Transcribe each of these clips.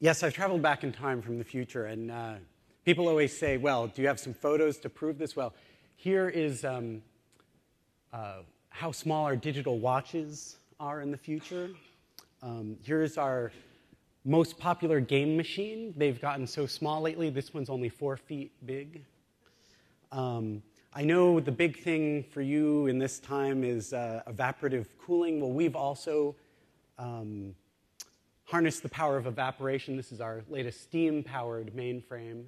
Yes, I've traveled back in time from the future, and people always say, well, do you have some photos to prove this? Well, here is how small our digital watches are in the future. Here's our most popular game machine. They've gotten so small lately. This one's only 4 feet big. I know the big thing for you in this time is evaporative cooling. Well, we've also harnessed the power of evaporation. This is our latest steam-powered mainframe.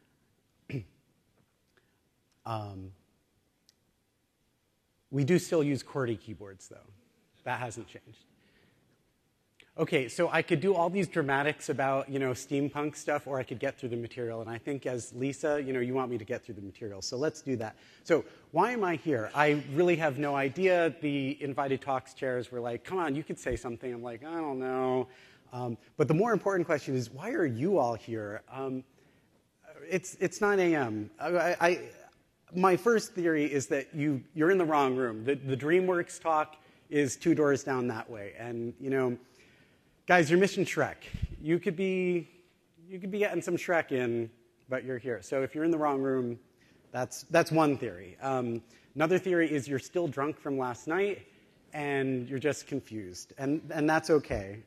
We do still use QWERTY keyboards, though. That hasn't changed. Okay, so I could do all these dramatics about, steampunk stuff, or I could get through the material. And I think as Lisa, you want me to get through the material. So let's do that. So why am I here? I really have no idea. The invited talks chairs were like, come on, you could say something. I'm like, I don't know. But the more important question is, why are you all here? It's 9 a.m. My first theory is that you're in the wrong room. The DreamWorks talk is 2 doors down that way. And, guys, you're missing Shrek. You could be getting some Shrek in, but you're here. So if you're in the wrong room, that's one theory. Another theory is you're still drunk from last night, and you're just confused. And that's okay.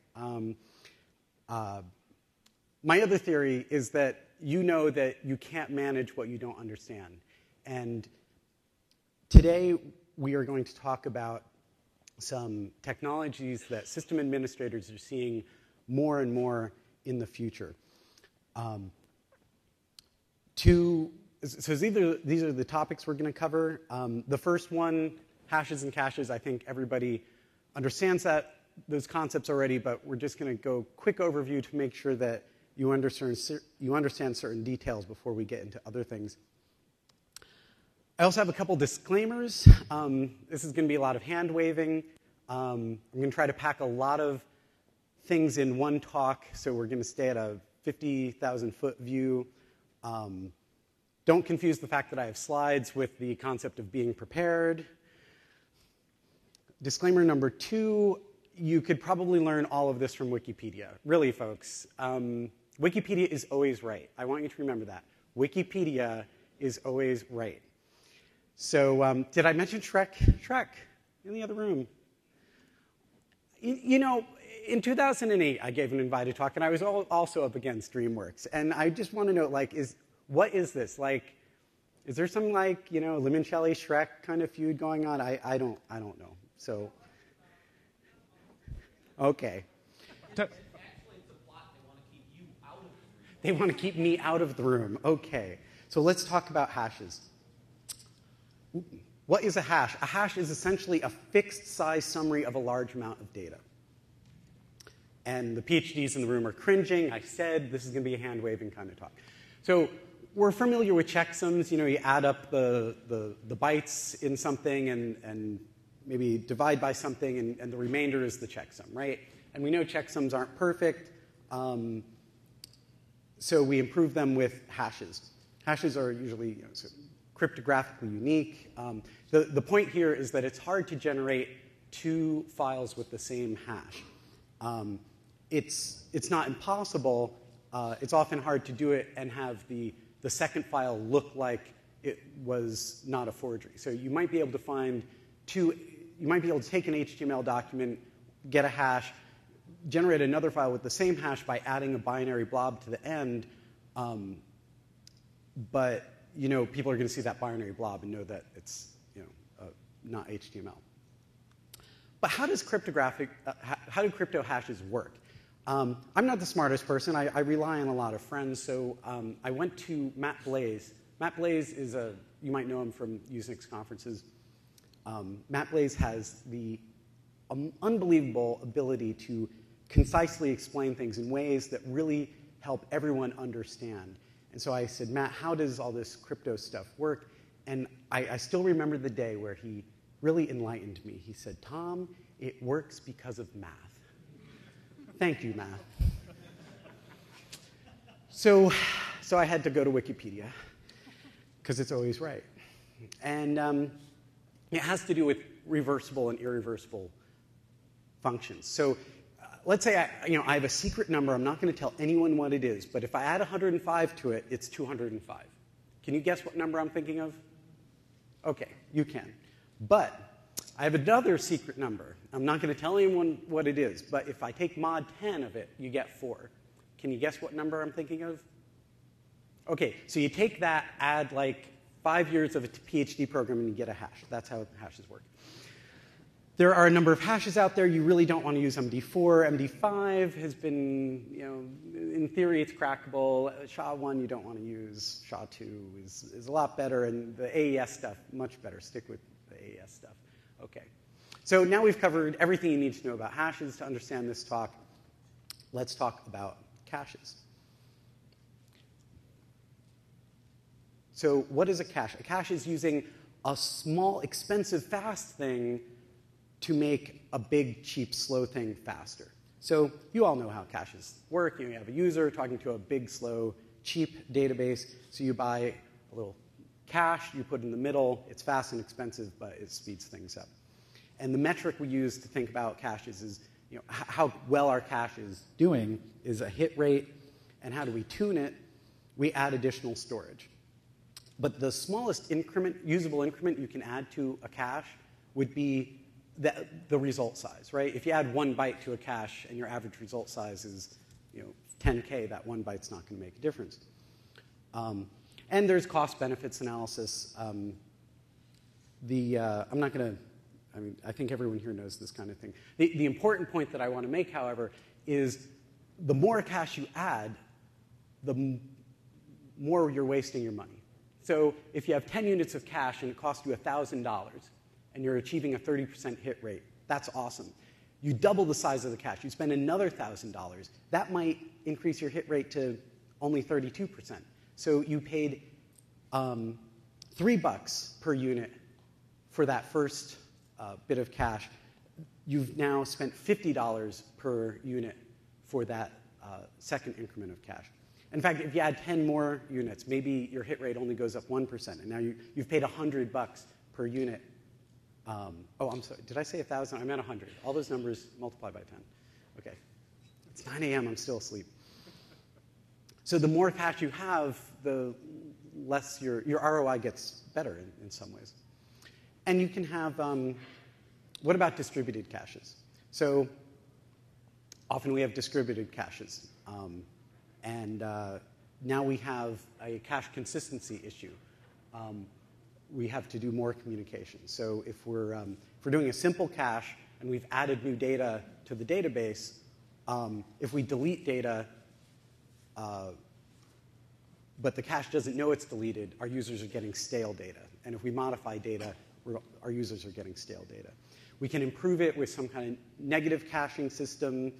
My other theory is that you know that you can't manage what you don't understand. And today, we are going to talk about some technologies that system administrators are seeing more and more in the future. So these are the topics we're going to cover. The first one, hashes and caches, I think everybody understands those concepts already, but we're just going to go quick overview to make sure that you understand certain details before we get into other things. I also have a couple disclaimers. This is going to be a lot of hand-waving. I'm going to try to pack a lot of things in one talk, so we're going to stay at a 50,000-foot view. Don't confuse the fact that I have slides with the concept of being prepared. Disclaimer number 2, you could probably learn all of this from Wikipedia. Really, folks. Wikipedia is always right. I want you to remember that. Wikipedia is always right. So did I mention Shrek? Shrek, in the other room. In 2008, I gave an invited talk, and I was also up against DreamWorks. And I just want to know, what is this? Is there some, Limoncelli Shrek kind of feud going on? I don't know. So, okay. Actually, it's a plot. They want to keep you out of the room. They want to keep me out of the room. Okay. So let's talk about hashes. What is a hash? A hash is essentially a fixed-size summary of a large amount of data. And the PhDs in the room are cringing. I said this is going to be a hand-waving kind of talk. So we're familiar with checksums. You add up the bytes in something and maybe divide by something, and the remainder is the checksum, right? And we know checksums aren't perfect, so we improve them with hashes. Hashes are usually cryptographically unique. The point here is that it's hard to generate 2 files with the same hash. It's not impossible. It's often hard to do it and have the second file look like it was not a forgery. So you might be able to find you might be able to take an HTML document, get a hash, generate another file with the same hash by adding a binary blob to the end, but people are going to see that binary blob and know that it's not HTML. But how do crypto hashes work? I'm not the smartest person. I rely on a lot of friends, so I went to Matt Blaze. Matt Blaze is you might know him from Usenix conferences. Matt Blaze has the unbelievable ability to concisely explain things in ways that really help everyone understand. And so I said, Matt, how does all this crypto stuff work? And I still remember the day where he really enlightened me. He said, Tom, it works because of math. Thank you, Matt. So I had to go to Wikipedia, because it's always right. And it has to do with reversible and irreversible functions. So let's say I have a secret number. I'm not going to tell anyone what it is, but if I add 105 to it, it's 205. Can you guess what number I'm thinking of? Okay, you can. But I have another secret number. I'm not going to tell anyone what it is, but if I take mod 10 of it, you get 4. Can you guess what number I'm thinking of? Okay, so you take that, add like 5 years of a PhD program, and you get a hash. That's how hashes work. There are a number of hashes out there. You really don't want to use MD4. MD5 has been, in theory, it's crackable. SHA-1 you don't want to use. SHA-2 is a lot better, and the AES stuff, much better. Stick with the AES stuff. Okay. So now we've covered everything you need to know about hashes to understand this talk. Let's talk about caches. So what is a cache? A cache is using a small, expensive, fast thing to make a big, cheap, slow thing faster. So you all know how caches work. You have a user talking to a big, slow, cheap database. So you buy a little cache, you put it in the middle. It's fast and expensive, but it speeds things up. And the metric we use to think about caches is how well our cache is doing is a hit rate. And how do we tune it? We add additional storage. But the smallest increment, usable increment you can add to a cache would be the result size, right? If you add 1 byte to a cache and your average result size is 10K, that 1 byte's not going to make a difference. And there's cost-benefits analysis. I'm not going to, I think everyone here knows this kind of thing. The important point that I want to make, however, is the more cache you add, the more you're wasting your money. So if you have 10 units of cache and it costs you $1,000 and you're achieving a 30% hit rate, that's awesome. You double the size of the cache. You spend another $1,000. That might increase your hit rate to only 32%. So you paid $3 per unit for that first bit of cache. You've now spent $50 per unit for that second increment of cache. In fact, if you add 10 more units, maybe your hit rate only goes up 1%, and now you've paid $100 per unit. Oh, I'm sorry. Did I say 1,000? I meant 100. All those numbers multiply by 10. Okay. It's 9 a.m. I'm still asleep. So the more cache you have, the less your ROI gets better in some ways. And you can have, what about distributed caches? So often we have distributed caches. And now we have a cache consistency issue. We have to do more communication. So if we're doing a simple cache and we've added new data to the database, if we delete data, but the cache doesn't know it's deleted, our users are getting stale data. And if we modify data, our users are getting stale data. We can improve it with some kind of negative caching system.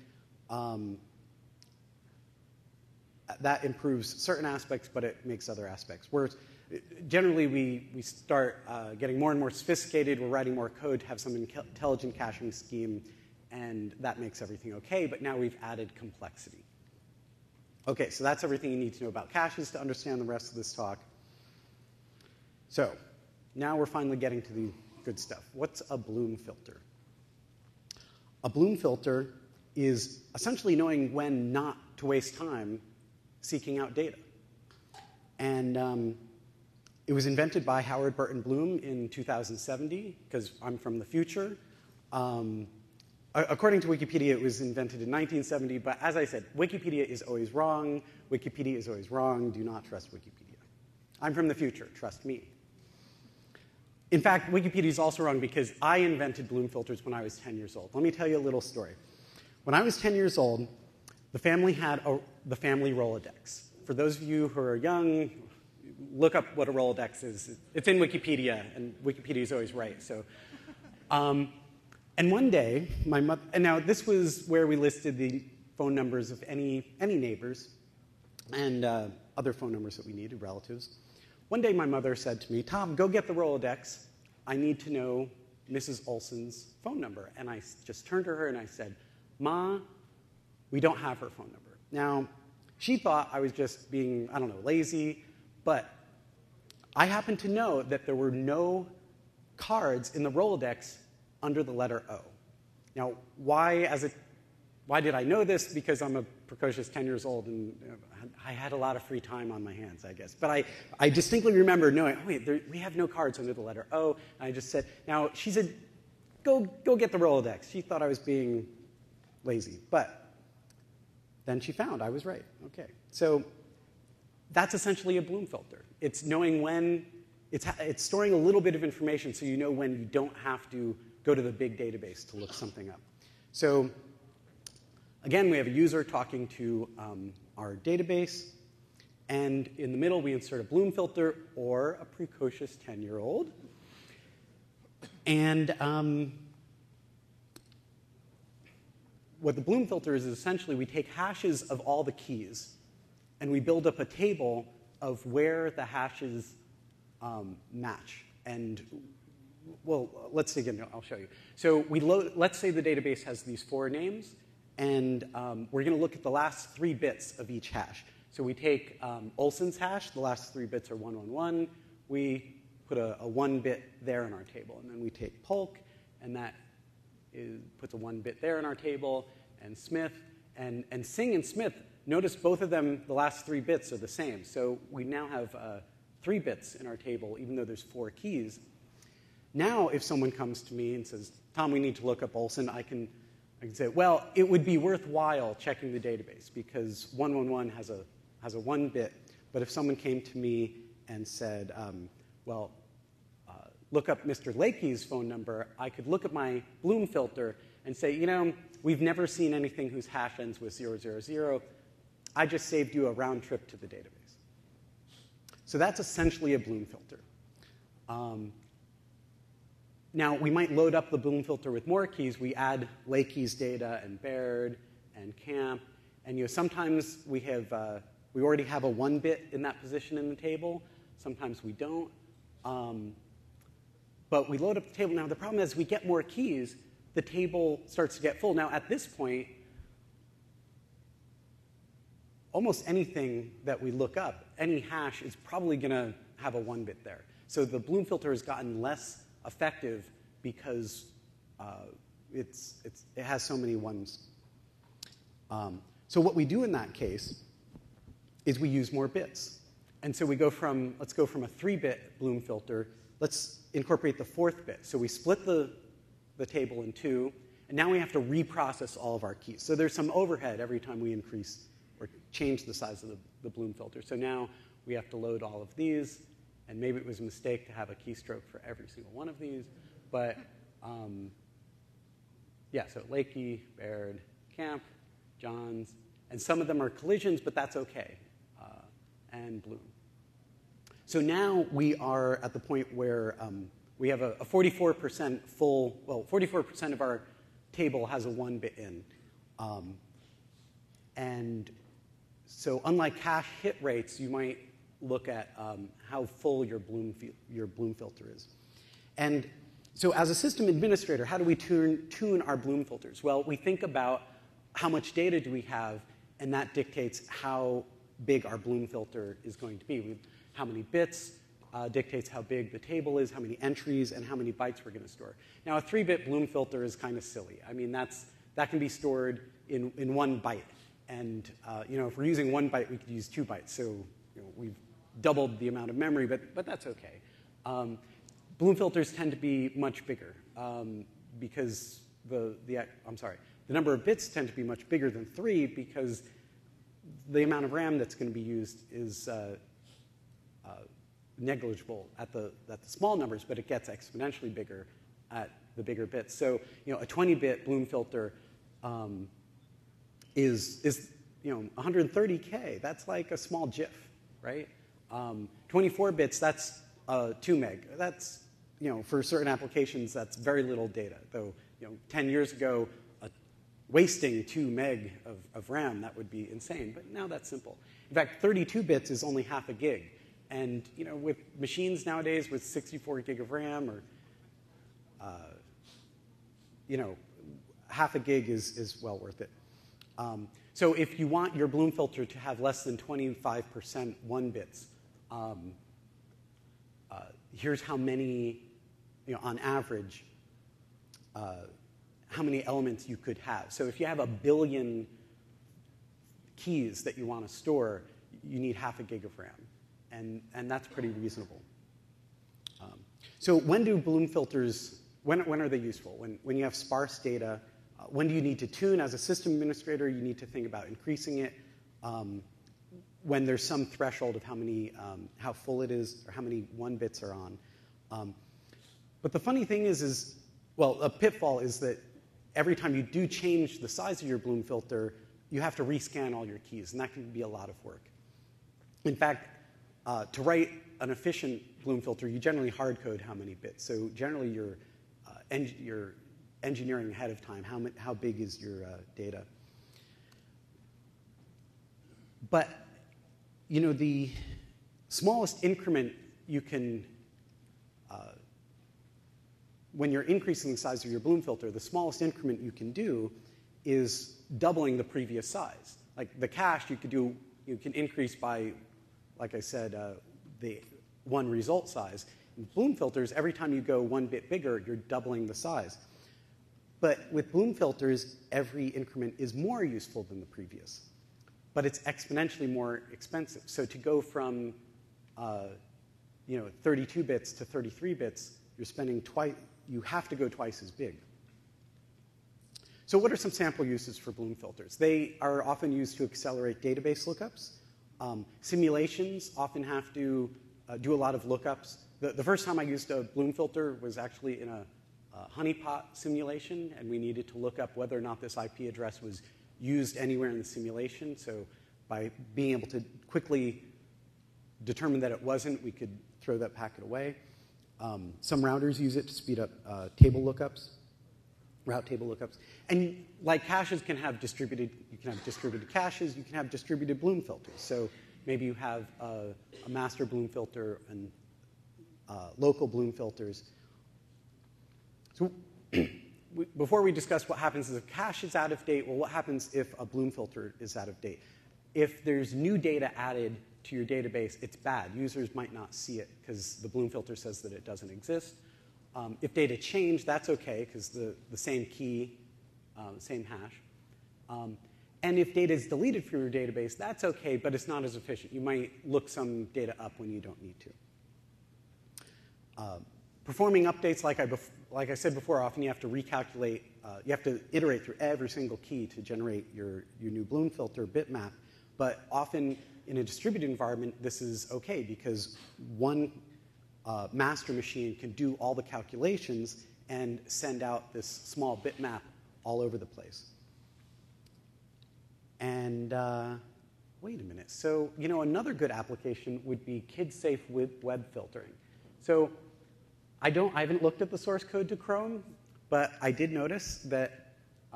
That improves certain aspects, but it makes other aspects worse. Generally, we start getting more and more sophisticated. We're writing more code to have some intelligent caching scheme, and that makes everything OK. But now we've added complexity. OK, so that's everything you need to know about caches to understand the rest of this talk. So now we're finally getting to the good stuff. What's a Bloom filter? A Bloom filter is essentially knowing when not to waste time seeking out data. And it was invented by Howard Burton Bloom in 2070, because I'm from the future. According to Wikipedia, it was invented in 1970. But as I said, Wikipedia is always wrong. Wikipedia is always wrong. Do not trust Wikipedia. I'm from the future. Trust me. In fact, Wikipedia is also wrong because I invented Bloom filters when I was 10 years old. Let me tell you a little story. When I was 10 years old, the family had the family Rolodex. For those of you who are young, look up what a Rolodex is. It's in Wikipedia, and Wikipedia is always right. So, and one day, my mother, and now this was where we listed the phone numbers of any neighbors and other phone numbers that we needed, relatives. One day, my mother said to me, "Tom, go get the Rolodex. I need to know Mrs. Olson's phone number." And I just turned to her and I said, "Ma, we don't have her phone number." Now, she thought I was just being, I don't know, lazy, but I happened to know that there were no cards in the Rolodex under the letter O. Now, why, as a why did I know this? Because I'm a precocious 10 years old, and I had a lot of free time on my hands, I guess. But I distinctly remember knowing, oh, wait, we have no cards under the letter O. And I just said, now, she said, go get the Rolodex. She thought I was being lazy. But then she found I was right. OK. So that's essentially a Bloom filter. It's knowing when, it's storing a little bit of information so you know when you don't have to go to the big database to look something up. So again, we have a user talking to our database. And in the middle, we insert a Bloom filter or a precocious 10-year-old. And what the Bloom filter is essentially we take hashes of all the keys, and we build up a table of where the hashes match. And well, let's dig in. I'll show you. So let's say the database has these 4 names, and we're going to look at the last 3 bits of each hash. So we take Olson's hash. The last 3 bits are 111. We put a 1 bit there in our table. And then we take Polk, and that puts a 1 bit there in our table. And Smith. And Singh and Smith, notice both of them, the last 3 bits are the same. So we now have 3 bits in our table, even though there's 4 keys. Now, if someone comes to me and says, Tom, we need to look up Olson, I can say, well, it would be worthwhile checking the database because 111 has a 1 bit. But if someone came to me and said, look up Mr. Lakey's phone number, I could look at my Bloom filter and say, you know, we've never seen anything whose hash ends with 000. I just saved you a round trip to the database. So that's essentially a Bloom filter. Now, we might load up the Bloom filter with more keys. We add Lakey's data and Baird and Camp. And sometimes we already have a 1 bit in that position in the table. Sometimes we don't. But we load up the table. Now, the problem is we get more keys. The table starts to get full. Now, at this point, almost anything that we look up, any hash, is probably going to have a 1 bit there. So the Bloom filter has gotten less effective because it has so many ones. So what we do in that case is we use more bits. And so let's go from a 3-bit Bloom filter. Let's incorporate the 4th bit. So we split the table in 2, and now we have to reprocess all of our keys. So there's some overhead every time we increase or change the size of the Bloom filter. So now we have to load all of these. And maybe it was a mistake to have a keystroke for every single one of these. But yeah, so Lakey, Baird, Camp, Johns. And some of them are collisions, but that's OK, and Bloom. So now we are at the point where we have a 44% full, well, 44% of our table has a 1 bit in. And so unlike cache hit rates, you might look at how full your Bloom filter is. And so as a system administrator, how do we tune our Bloom filters? Well, we think about how much data do we have, and that dictates how big our Bloom filter is going to be. How many bits dictates how big the table is, how many entries, and how many bytes we're going to store. Now, a 3-bit Bloom filter is kind of silly. I mean, that can be stored in 1 byte. And if we're using 1 byte, we could use 2 bytes. So we've doubled the amount of memory, but that's OK. Bloom filters tend to be much bigger because the number of bits tend to be much bigger than 3 because the amount of RAM that's going to be used is negligible at the small numbers, but it gets exponentially bigger at the bigger bits. So a 20-bit Bloom filter is 130K. That's like a small GIF, right? 24 bits, that's 2 meg. That's for certain applications, that's very little data. Though 10 years ago, wasting 2 meg of RAM, that would be insane. But now that's simple. In fact, 32 bits is only half a gig. And with machines nowadays with 64 gig of RAM or half a gig is well worth it. So if you want your Bloom filter to have less than 25% 1 bits, here's how many, on average, how many elements you could have. So if you have 1 billion keys that you want to store, you need half a gig of RAM. And that's pretty reasonable. So when do Bloom filters, when are they useful? When you have sparse data, when do you need to tune? As a system administrator, you need to think about increasing it. When there's some threshold of how full it is or how many 1 bits are on. But the funny thing is, well, a pitfall is that every time you do change the size of your Bloom filter, you have to rescan all your keys, and that can be a lot of work. In fact, to write an efficient Bloom filter, you generally hard code how many bits. So generally, you're engineering ahead of time. How big is your data? But the smallest increment you can, when you're increasing the size of your Bloom filter, the smallest increment you can do is doubling the previous size. Like the cache, you can increase by, like I said, the 1 result size. In Bloom filters, every time you go 1 bit bigger, you're doubling the size. But with Bloom filters, every increment is more useful than the previous. But it's exponentially more expensive. So to go from 32 bits to 33 bits, you're spending you have to go twice as big. So what are some sample uses for Bloom filters? They are often used to accelerate database lookups. Simulations often have to do a lot of lookups. The first time I used a Bloom filter was actually in a honeypot simulation, and we needed to look up whether or not this IP address was used anywhere in the simulation. So by being able to quickly determine that it wasn't, we could throw that packet away. Some routers use it to speed up table lookups, route table lookups. And like caches can have distributed caches, you can have distributed Bloom filters. So maybe you have a master Bloom filter and local Bloom filters. So before we discuss what happens if a cache is out of date, well, what happens if a Bloom filter is out of date? If there's new data added to your database, it's bad. Users might not see it because the Bloom filter says that it doesn't exist. If data change, that's OK, because the same key, same hash. And if data is deleted from your database, that's OK, but it's not as efficient. You might look some data up when you don't need to. Performing updates, like I said before, often you have to recalculate, you have to iterate through every single key to generate your new Bloom filter bitmap. But often in a distributed environment, this is OK, because one master machine can do all the calculations and send out this small bitmap all over the place. And wait a minute. So another good application would be kid-safe web filtering. So I haven't looked at the source code to Chrome, but I did notice that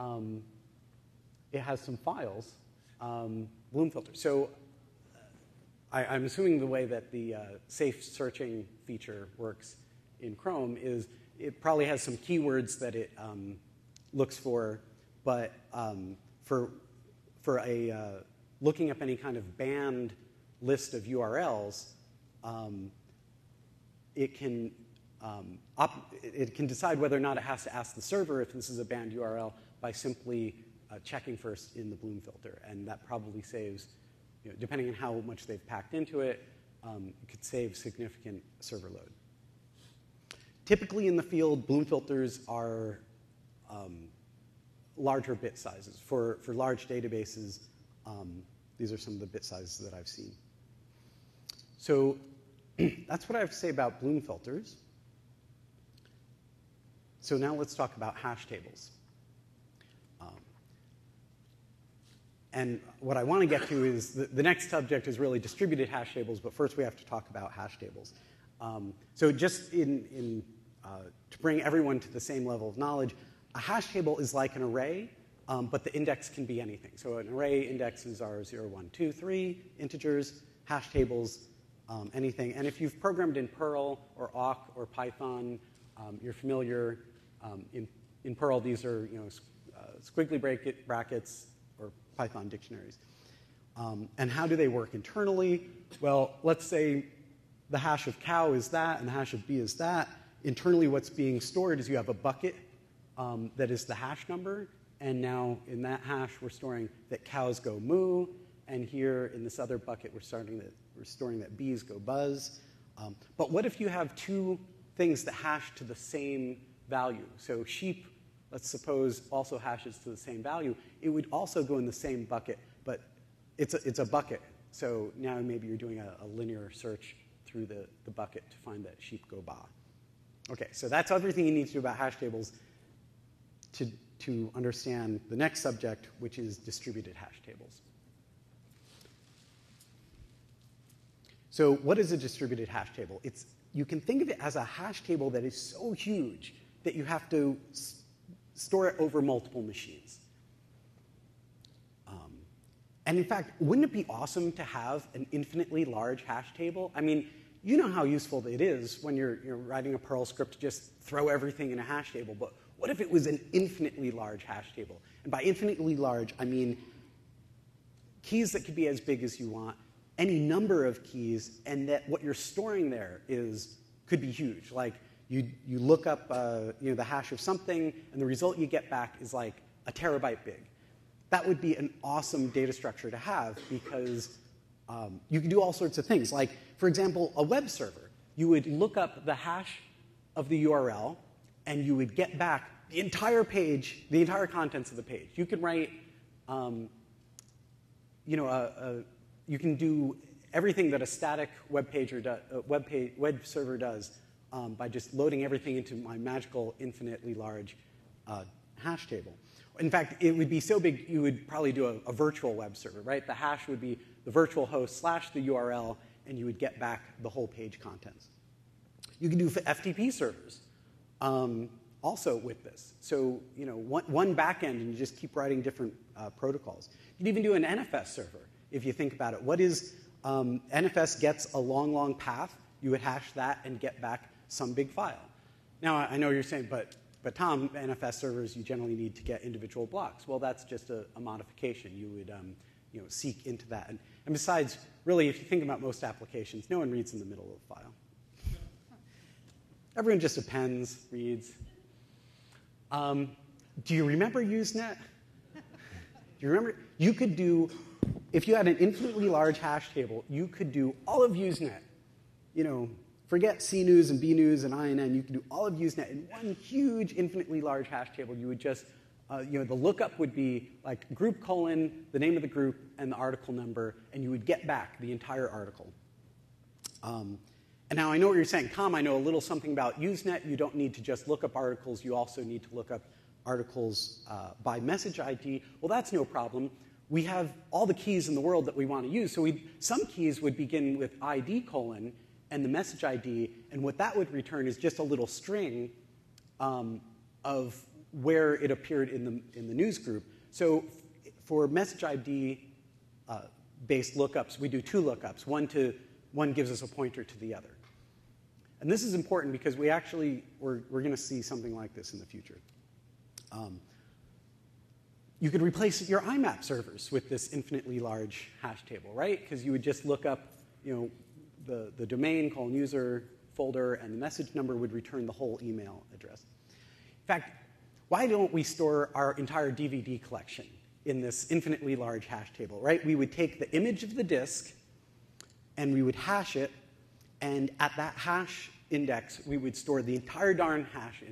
it has some files, Bloom filter. So I'm assuming the way that the safe searching feature works in Chrome is it probably has some keywords that it looks for, but for looking up any kind of banned list of URLs, it can decide whether or not it has to ask the server if this is a banned URL by simply checking first in the Bloom filter. And that probably saves, depending on how much they've packed into it, it could save significant server load. Typically in the field, Bloom filters are larger bit sizes. For large databases, these are some of the bit sizes that I've seen. So that's what I have to say about Bloom filters. So now let's talk about hash tables. And what I want to get to is the next subject is really distributed hash tables, but first we have to talk about hash tables. So just to bring everyone to the same level of knowledge, a hash table is like an array, but the index can be anything. So an array indexes are 0, 1, 2, 3 integers, hash tables, anything. And if you've programmed in Perl or awk or Python, you're familiar. In Perl, these are squiggly brackets or Python dictionaries. And how do they work internally? Well, let's say the hash of cow is that and the hash of b is that. Internally, what's being stored is you have a bucket that is the hash number. And now in that hash, we're storing that cows go moo. And here in this other bucket, we're storing that bees go buzz. But what if you have two things that hash to the same value? So sheep, let's suppose, also hashes to the same value. It would also go in the same bucket, but it's a bucket. So now maybe you're doing a linear search through the bucket to find that sheep go ba. OK, so that's everything you need to do about hash tables to understand the next subject, which is distributed hash tables. So what is a distributed hash table? You can think of it as a hash table that is so huge that you have to store it over multiple machines. And in fact, wouldn't it be awesome to have an infinitely large hash table? I mean, you know how useful it is when you're writing a Perl script to just throw everything in a hash table. But what if it was an infinitely large hash table? And by infinitely large, I mean keys that could be as big as you want, any number of keys, and that what you're storing there could be huge. Like you look up the hash of something, and the result you get back is like a terabyte big. That would be an awesome data structure to have because you can do all sorts of things. Like, for example, a web server. You would look up the hash of the URL, and you would get back the entire page, the entire contents of the page. You could write, you can do everything that a static web server does by just loading everything into my magical, infinitely large hash table. In fact, it would be so big, you would probably do a virtual web server, right? The hash would be the virtual host / the URL, and you would get back the whole page contents. You can do FTP servers also with this. So one backend, and you just keep writing different protocols. You can even do an NFS server, if you think about it. What is NFS gets a long, long path. You would hash that and get back some big file. Now, I know you're saying, but Tom, NFS servers, you generally need to get individual blocks. Well, that's just a modification. You would seek into that. And besides, really, if you think about most applications, no one reads in the middle of the file. Everyone just appends, reads. Do you remember Usenet? Do you remember? You could do, if you had an infinitely large hash table, you could do all of Usenet. Forget CNews and BNews and INN. You could do all of Usenet in one huge, infinitely large hash table. You would just, the lookup would be like group : the name of the group and the article number, and you would get back the entire article. And now I know what you're saying. Tom, I know a little something about Usenet. You don't need to just look up articles. You also need to look up articles by message ID. Well, that's no problem. We have all the keys in the world that we want to use. So some keys would begin with ID : and the message ID, and what that would return is just a little string of where it appeared in the news group. So for message ID based lookups, we do two lookups. One gives us a pointer to the other. And this is important because we're going to see something like this in the future. You could replace your IMAP servers with this infinitely large hash table, right? Because you would just look up, the domain, :user, folder, and the message number would return the whole email address. In fact, why don't we store our entire DVD collection in this infinitely large hash table, right? We would take the image of the disk, and we would hash it, and at that hash index, we would store the entire darn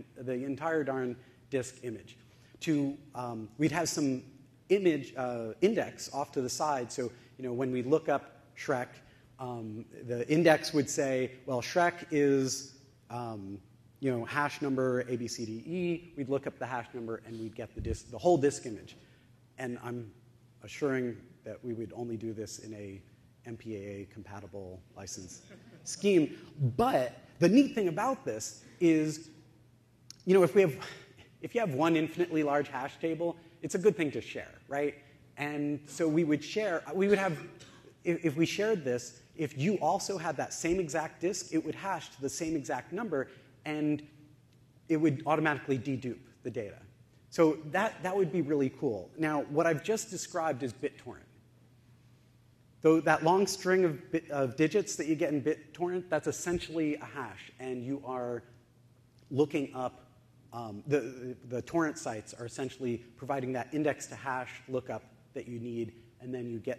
disk image. We'd have some image index off to the side, so when we look up Shrek, the index would say, well, Shrek is hash number ABCDE. We'd look up the hash number, and we'd get the whole disk image. And I'm assuring that we would only do this in a MPAA-compatible license scheme. But the neat thing about this is, if you have one infinitely large hash table, it's a good thing to share, right? And so we would have, if we shared this, if you also had that same exact disk, it would hash to the same exact number, and it would automatically dedupe the data. So that would be really cool. Now, what I've just described is BitTorrent. Though that long string of digits that you get in BitTorrent, that's essentially a hash, and you are looking up the torrent sites are essentially providing that index to hash lookup that you need, and then you get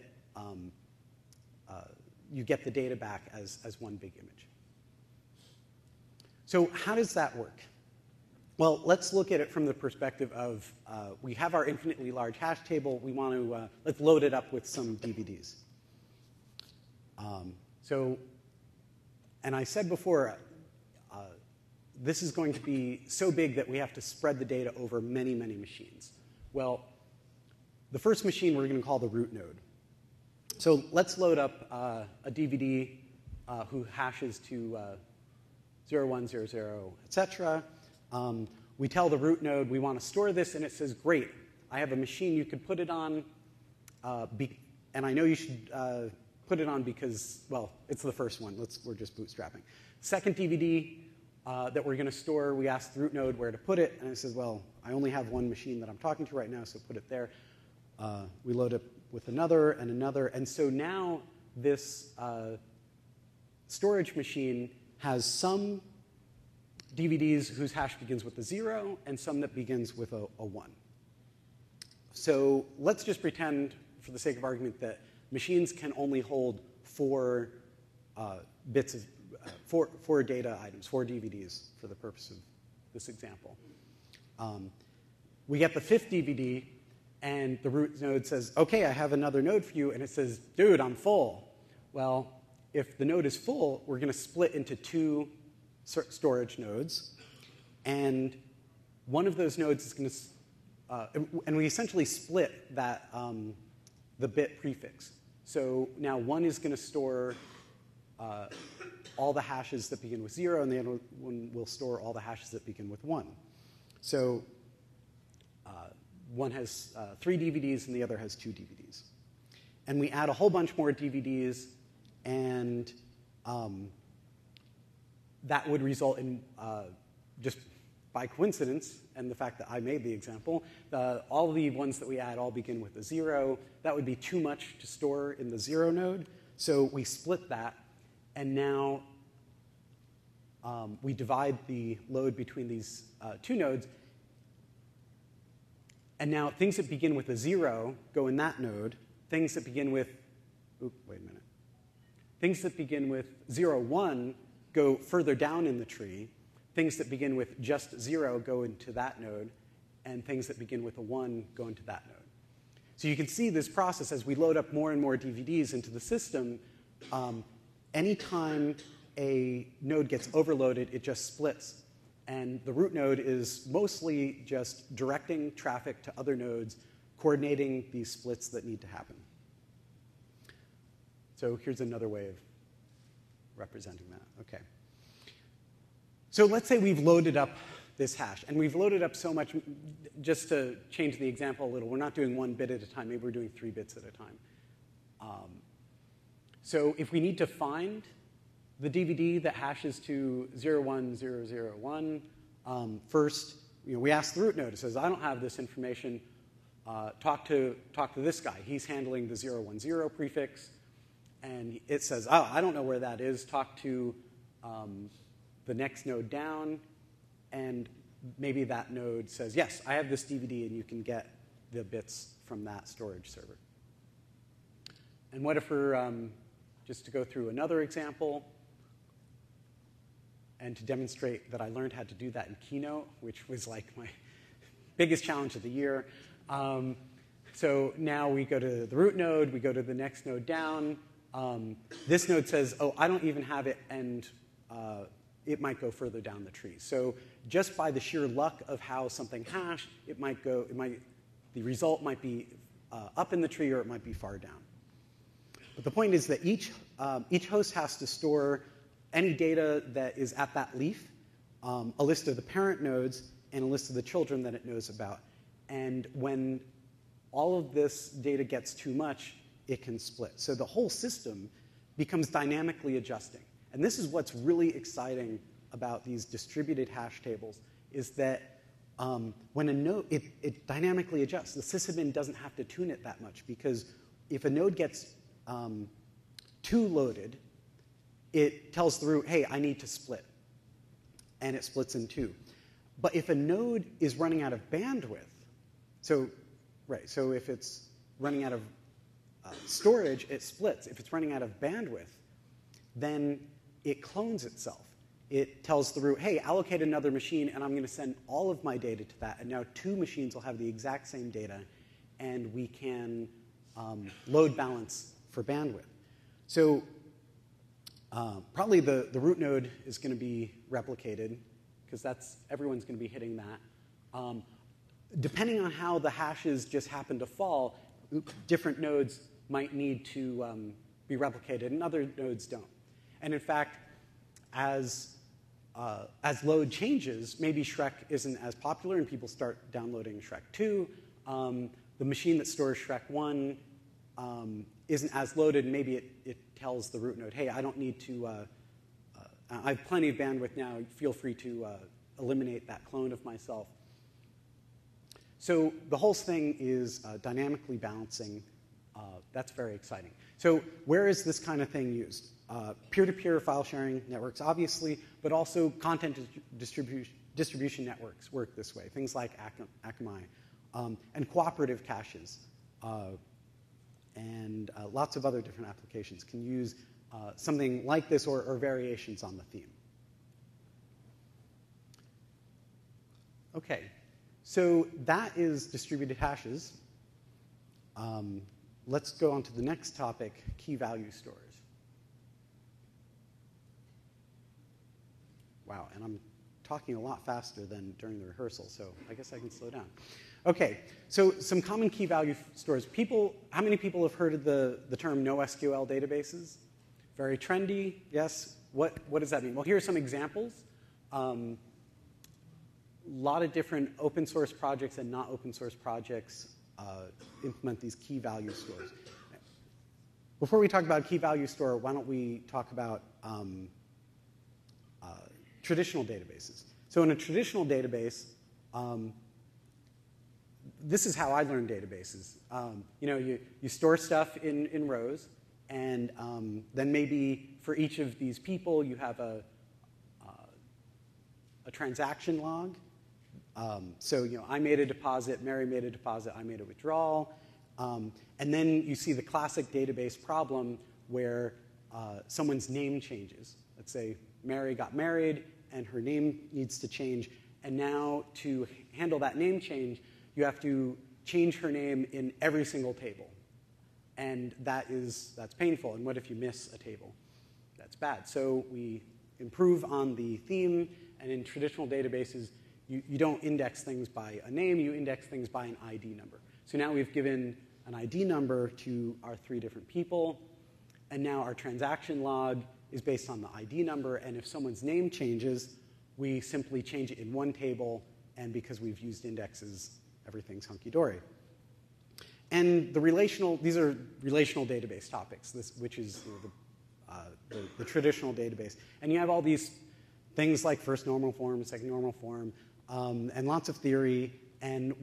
the data back as one big image. So how does that work? Well, let's look at it from the perspective of we have our infinitely large hash table. We want to let's load it up with some DVDs. And I said before, this is going to be so big that we have to spread the data over many, many machines. Well, the first machine we're going to call the root node. So let's load up a DVD who hashes to 0100, etc. We tell the root node we want to store this, and it says, great, I have a machine you could put it on, and I know you should put it on because, well, it's the first one. We're just bootstrapping. Second DVD that we're going to store, we ask the root node where to put it, and it says, well, I only have one machine that I'm talking to right now, so put it there. We load up with another and another, and so now this storage machine has some DVDs whose hash begins with a 0 and some that begins with a 1. So let's just pretend, for the sake of argument, that machines can only hold 4 bits of four data items, 4 DVDs for the purpose of this example. We get the 5th DVD, and the root node says, OK, I have another node for you, and it says, dude, I'm full. Well, if the node is full, we're going to split into 2 storage nodes, and one of those nodes is going to, and we essentially split that the bit prefix. So now one is going to store all the hashes that begin with 0, and the other one will store all the hashes that begin with 1. So one has 3 DVDs, and the other has 2 DVDs. And we add a whole bunch more DVDs, and that would result in, just by coincidence, and the fact that I made the example, all the ones that we add all begin with a 0. That would be too much to store in the 0 node. So we split that, and now we divide the load between these 2 nodes. And now things that begin with a 0 go in that node. Things that begin with, wait a minute. Things that begin with 0, 1 go further down in the tree. Things that begin with just 0 go into that node, and things that begin with a 1 go into that node. So you can see this process as we load up more and more DVDs into the system. Anytime a node gets overloaded, it just splits. And the root node is mostly just directing traffic to other nodes, coordinating these splits that need to happen. So here's another way of representing that. OK. So let's say we've loaded up this hash. And we've loaded up so much, just to change the example a little, we're not doing 1 bit at a time. Maybe we're doing 3 bits at a time. So if we need to find the DVD that hashes to 01001, first, we ask the root node. It says, I don't have this information. Talk to this guy. He's handling the 010 prefix. And it says, oh, I don't know where that is. Talk to the next node down. And maybe that node says, yes, I have this DVD, and you can get the bits from that storage server. And what if we're, just to go through another example, and to demonstrate that I learned how to do that in Keynote, which was like my biggest challenge of the year. So now we go to the root node. We go to the next node down. This node says, oh, I don't even have it, and it might go further down the tree. So just by the sheer luck of how something hashed, the result might be up in the tree, or it might be far down. But the point is that each host has to store any data that is at that leaf, a list of the parent nodes, and a list of the children that it knows about. And when all of this data gets too much, it can split. So the whole system becomes dynamically adjusting. And this is what's really exciting about these distributed hash tables, is that when a node, it dynamically adjusts. The sysadmin doesn't have to tune it that much, because if a node gets too loaded, it tells the root, hey, I need to split. And it splits in 2. But if a node is running out of bandwidth, so if it's running out of storage, it splits. If it's running out of bandwidth, then it clones itself. It tells the root, hey, allocate another machine, and I'm going to send all of my data to that. And now 2 machines will have the exact same data, and we can load balance for bandwidth. So probably the root node is going to be replicated, because everyone's going to be hitting that. Depending on how the hashes just happen to fall, different nodes might need to be replicated, and other nodes don't. And in fact, as load changes, maybe Shrek isn't as popular, and people start downloading Shrek 2. The machine that stores Shrek 1 isn't as loaded, and maybe it tells the root node, hey, I don't need to, I have plenty of bandwidth now, feel free to eliminate that clone of myself. So the whole thing is dynamically balancing. That's very exciting. So where is this kind of thing used? Peer-to-peer file sharing networks, obviously, but also content distribution networks work this way, things like Akamai, and cooperative caches, and lots of other different applications can use something like this or variations on the theme. Okay, so that is distributed hashes. Let's go on to the next topic, key value stores. Wow, and I'm talking a lot faster than during the rehearsal, so I guess I can slow down. Okay, so some common key value stores. How many people have heard of the term NoSQL databases? Very trendy, yes? What does that mean? Well, here are some examples. A lot of different open source projects and not open source projects implement these key value stores. Before we talk about key value store, why don't we talk about traditional databases. So in a traditional database, this is how I learned databases. You store stuff in rows, and then maybe for each of these people, you have a transaction log. So I made a deposit, Mary made a deposit, I made a withdrawal. And then you see the classic database problem where someone's name changes. Let's say Mary got married, and her name needs to change. And now to handle that name change, you have to change her name in every single table. And that's painful. And what if you miss a table? That's bad. So we improve on the theme. And in traditional databases, you don't index things by a name. You index things by an ID number. So now we've given an ID number to our 3 different people. And now our transaction log is based on the ID number. And if someone's name changes, we simply change it in one table. And because we've used indexes, everything's hunky-dory. And these are relational database topics, which is the traditional database. And you have all these things like first normal form, second normal form, and lots of theory. And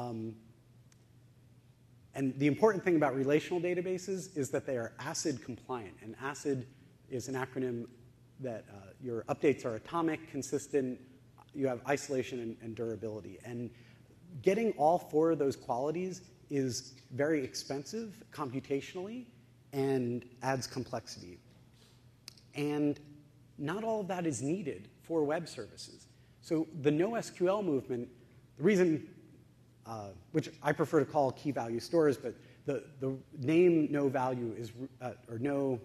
the important thing about relational databases is that they are ACID compliant. And ACID is an acronym that your updates are atomic, consistent, you have isolation and durability. And getting all 4 of those qualities is very expensive computationally and adds complexity. And not all of that is needed for web services. So the NoSQL movement, the reason, which I prefer to call key value stores, but the name no value is, or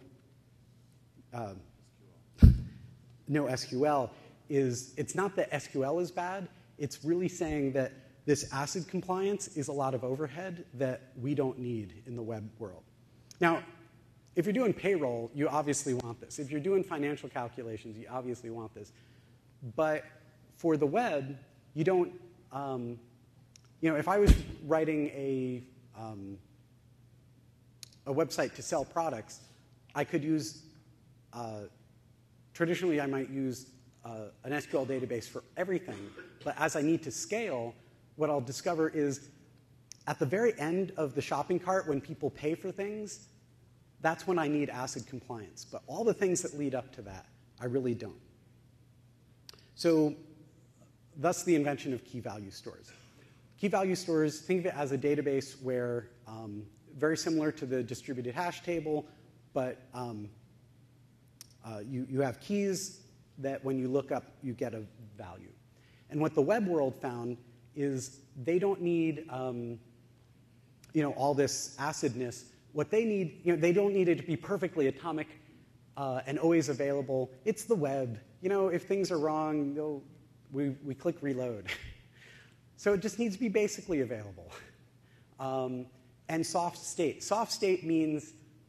NoSQL is, it's not that SQL is bad, it's really saying that this ACID compliance is a lot of overhead that we don't need in the web world. Now, if you're doing payroll, you obviously want this. If you're doing financial calculations, you obviously want this. But for the web, you don't, if I was writing a website to sell products, I could use, traditionally I might use an SQL database for everything. But as I need to scale, what I'll discover is at the very end of the shopping cart, when people pay for things, that's when I need ACID compliance. But all the things that lead up to that, I really don't. So thus the invention of key-value stores. Key-value stores, think of it as a database where, very similar to the distributed hash table, but you have keys that when you look up, you get a value. And what the web world found is they don't need all this acidness. What they need, they don't need it to be perfectly atomic and always available. It's the web. If things are wrong, we click reload. So it just needs to be basically available. And soft state. Soft state means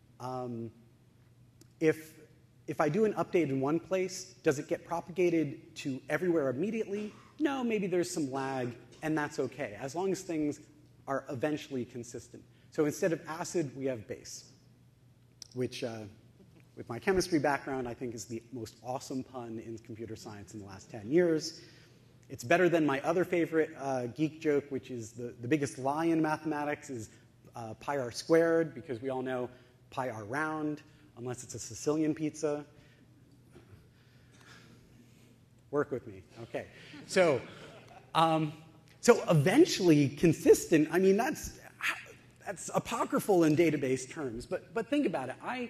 if I do an update in one place, does it get propagated to everywhere immediately? No, maybe there's some lag, and that's OK, as long as things are eventually consistent. So instead of acid, we have base, which, with my chemistry background, I think is the most awesome pun in computer science in the last 10 years. It's better than my other favorite geek joke, which is the biggest lie in mathematics is pi r squared, because we all know pi r round, unless it's a Sicilian pizza. Work with me. OK. So eventually consistent, I mean, that's apocryphal in database terms. But think about it. I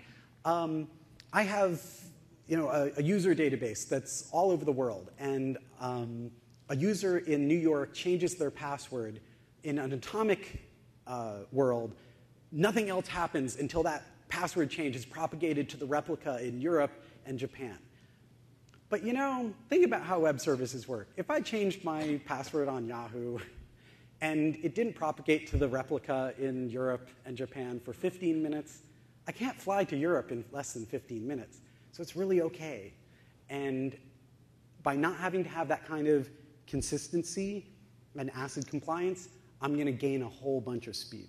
have a user database that's all over the world. And a user in New York changes their password in an atomic world. Nothing else happens until that password change is propagated to the replica in Europe and Japan. But think about how web services work. If I changed my password on Yahoo and it didn't propagate to the replica in Europe and Japan for 15 minutes, I can't fly to Europe in less than 15 minutes. So it's really OK. And by not having to have that kind of consistency and ACID compliance, I'm going to gain a whole bunch of speed.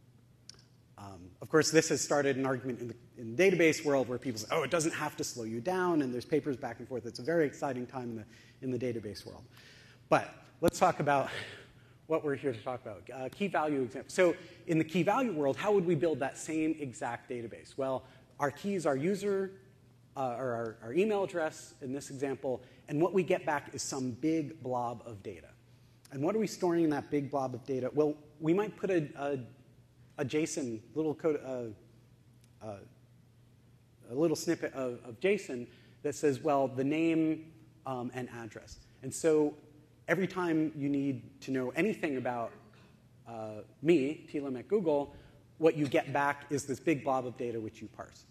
Of course, this has started an argument in the database world where people say, oh, it doesn't have to slow you down, and there's papers back and forth. It's a very exciting time in the database world. But let's talk about what we're here to talk about, key value example. So in the key value world, how would we build that same exact database? Well, our keys are user, or our email address in this example, and what we get back is some big blob of data. And what are we storing in that big blob of data? Well, we might put a JSON, little code, a little snippet of JSON that says, well, the name and address. And so every time you need to know anything about me, Thelem at Google, what you get back is this big blob of data which you parse.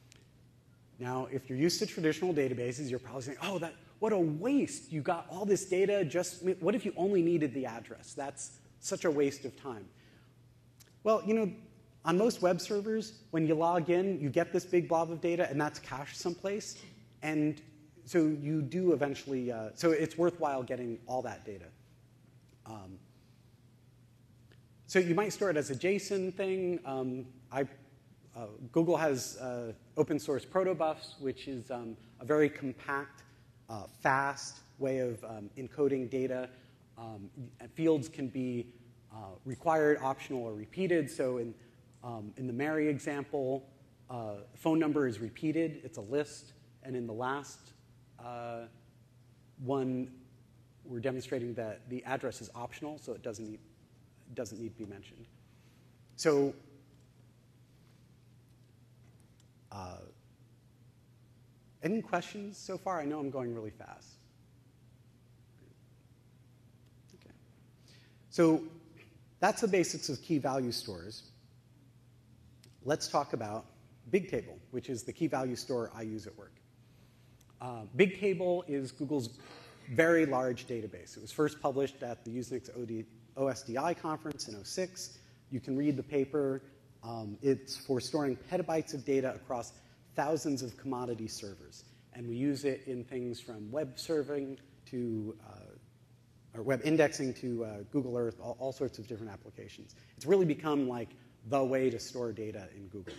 Now, if you're used to traditional databases, you're probably saying, oh, what a waste. You got all this data. What if you only needed the address? That's such a waste of time. Well, on most web servers, when you log in, you get this big blob of data, and that's cached someplace. And so you do eventually, so it's worthwhile getting all that data. So you might store it as a JSON thing. Google has open source protobufs, which is a very compact, fast way of encoding data. Fields can be required, optional, or repeated. So in the Mary example, phone number is repeated. It's a list. And in the last one, we're demonstrating that the address is optional, so it doesn't need to be mentioned. So any questions so far? I know I'm going really fast. Okay. So that's the basics of key value stores. Let's talk about Bigtable, which is the key value store I use at work. Bigtable is Google's very large database. It was first published at the Usenix OSDI conference in 2006. You can read the paper. It's for storing petabytes of data across thousands of commodity servers. And we use it in things from web serving to or web indexing to Google Earth, all sorts of different applications. It's really become like the way to store data in Google.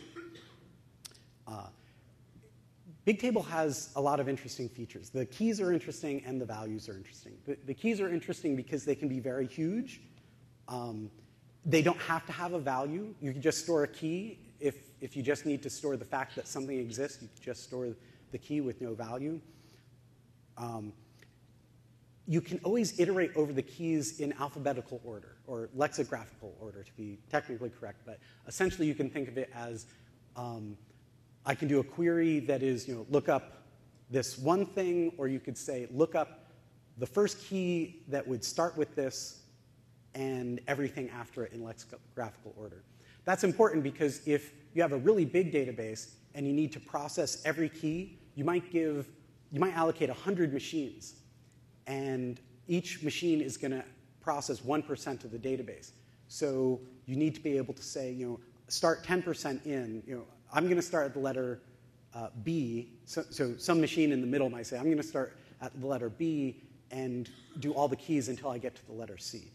Bigtable has a lot of interesting features. The keys are interesting and the values are interesting. The keys are interesting because they can be very huge. They don't have to have a value. You can just store a key. If you just need to store the fact that something exists, you can just store the key with no value. you can always iterate over the keys in alphabetical order, or lexicographical order to be technically correct, but essentially you can think of it as I can do a query that is, look up this one thing, or you could say look up the first key that would start with this and everything after it in lexicographical order. That's important because if you have a really big database and you need to process every key, you might allocate 100 machines, and each machine is going to process 1% of the database. So you need to be able to say, start 10% in. I'm going to start at the letter B. So some machine in the middle might say, I'm going to start at the letter B and do all the keys until I get to the letter C.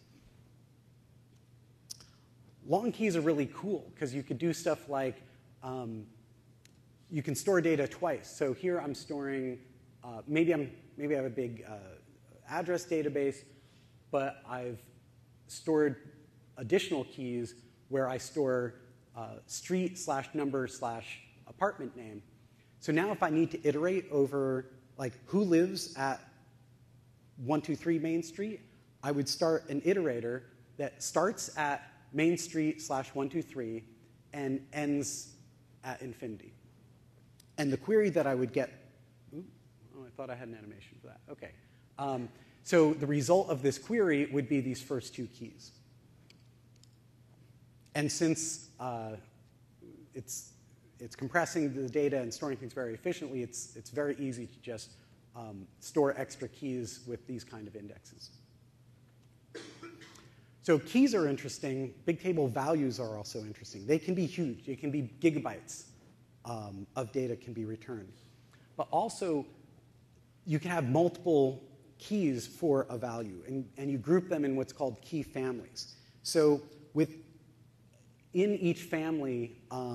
Long keys are really cool because you could do stuff like you can store data twice. So here I'm storing, maybe I have a big address database, but I've stored additional keys where I store street/number/apartment name. So now if I need to iterate over who lives at 123 Main Street, I would start an iterator that starts at Main Street/123 and ends at infinity. And the query that I would get, I thought I had an animation for that. Okay. So the result of this query would be these first two keys. And since it's compressing the data and storing things very efficiently, it's very easy to just store extra keys with these kind of indexes. So keys are interesting. Bigtable values are also interesting. They can be huge. They can be gigabytes of data can be returned. But also, you can have multiple keys for a value, and you group them in what's called key families. So within each family,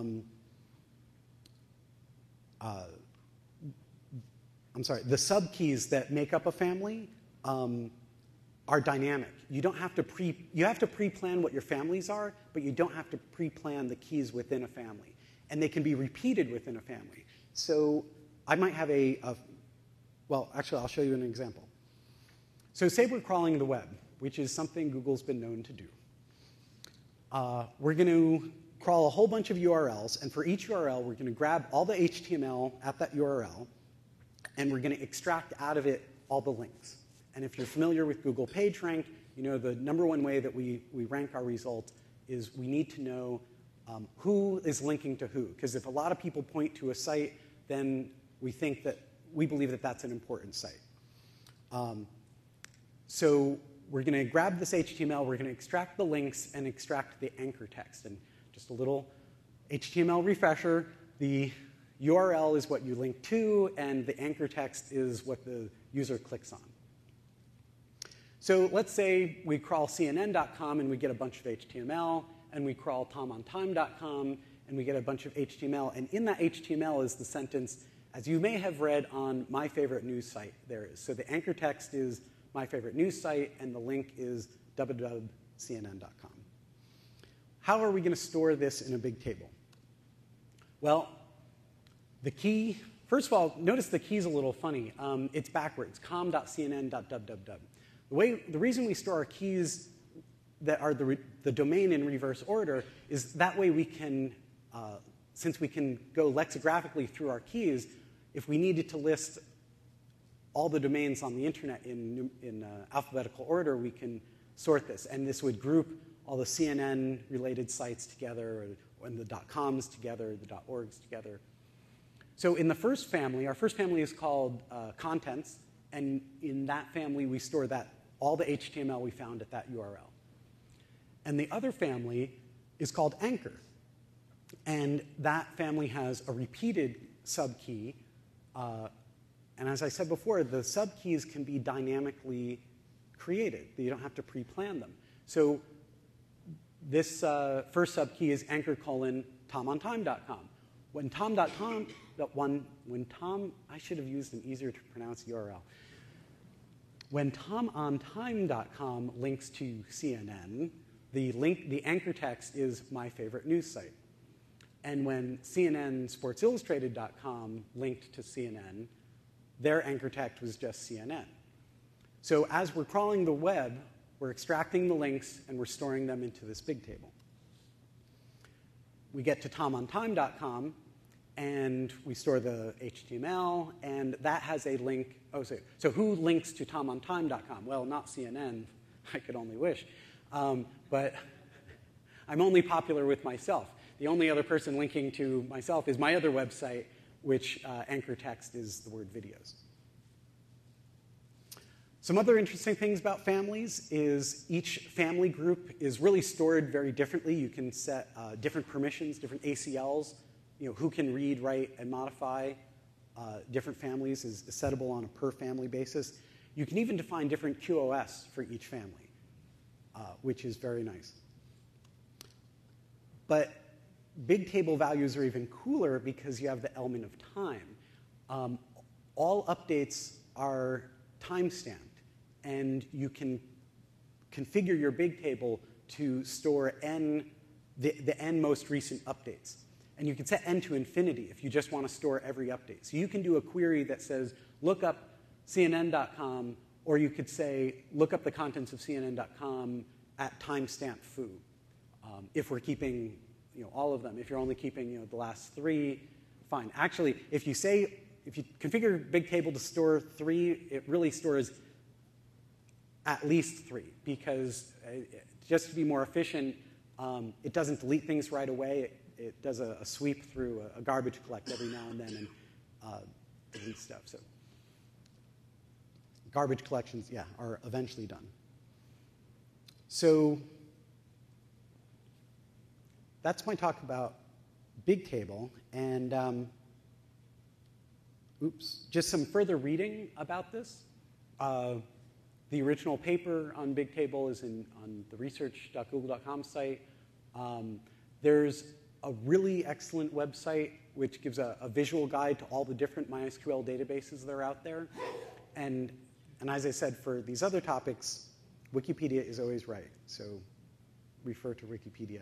the subkeys that make up a family are dynamic. You have to pre-plan what your families are, but you don't have to pre-plan the keys within a family. And they can be repeated within a family. So I might have well, actually, I'll show you an example. So say we're crawling the web, which is something Google's been known to do. We're going to crawl a whole bunch of URLs, and for each URL, we're going to grab all the HTML at that URL, and we're going to extract out of it all the links. And if you're familiar with Google PageRank, you know the number one way that we rank our results is we need to know who is linking to who. Because if a lot of people point to a site, then we believe that that's an important site. So we're going to grab this HTML, we're going to extract the links and extract the anchor text. And just a little HTML refresher, the URL is what you link to, and the anchor text is what the user clicks on. So let's say we crawl CNN.com and we get a bunch of HTML, and we crawl TomOnTime.com and we get a bunch of HTML. And in that HTML is the sentence, as you may have read on my favorite news site, there is. So the anchor text is my favorite news site, and the link is www.cnn.com. How are we going to store this in a big table? Well, the key, first of all, notice the key's a little funny. It's backwards, com.cnn.www. The reason we store our keys that are the domain in reverse order is that way we can, since we can go lexicographically through our keys, if we needed to list all the domains on the internet in alphabetical order, we can sort this. And this would group all the CNN-related sites together, and the .coms together, the .orgs together. So in the first family, our first family is called contents, and in that family we store all the HTML we found at that URL. And the other family is called anchor, and that family has a repeated subkey. And as I said before, the subkeys can be dynamically created. You don't have to pre-plan them. So this first subkey is anchor : TomOnTime.com. When I should have used an easier to pronounce URL. When TomOnTime.com links to CNN, the anchor text is my favorite news site. And when CNNSportsIllustrated.com linked to CNN, their anchor text was just CNN. So as we're crawling the web, we're extracting the links, and we're storing them into this big table. We get to tomontime.com, and we store the HTML, and that has a link. So who links to tomontime.com? Well, not CNN. I could only wish. But I'm only popular with myself. The only other person linking to myself is my other website, which anchor text is the word videos. Some other interesting things about families is each family group is really stored very differently. You can set different permissions, different ACLs. Who can read, write, and modify different families is settable on a per family basis. You can even define different QoS for each family, which is very nice. But big table values are even cooler because you have the element of time. All updates are time-stamped, and you can configure your big table to store the n most recent updates. And you can set n to infinity if you just want to store every update. So you can do a query that says, look up CNN.com, or you could say, look up the contents of CNN.com at timestamp foo. If we're keeping all of them. If you're only keeping the last 3, fine. Actually, if you configure Bigtable to store 3, it really stores at least 3, because just to be more efficient, it doesn't delete things right away. It does a sweep through a garbage collect every now and then and delete stuff. So garbage collections, are eventually done. So that's my talk about Bigtable. And just some further reading about this. The original paper on Bigtable is on the research.google.com site. There's a really excellent website which gives a visual guide to all the different MySQL databases that are out there. And as I said, for these other topics, Wikipedia is always right. So refer to Wikipedia.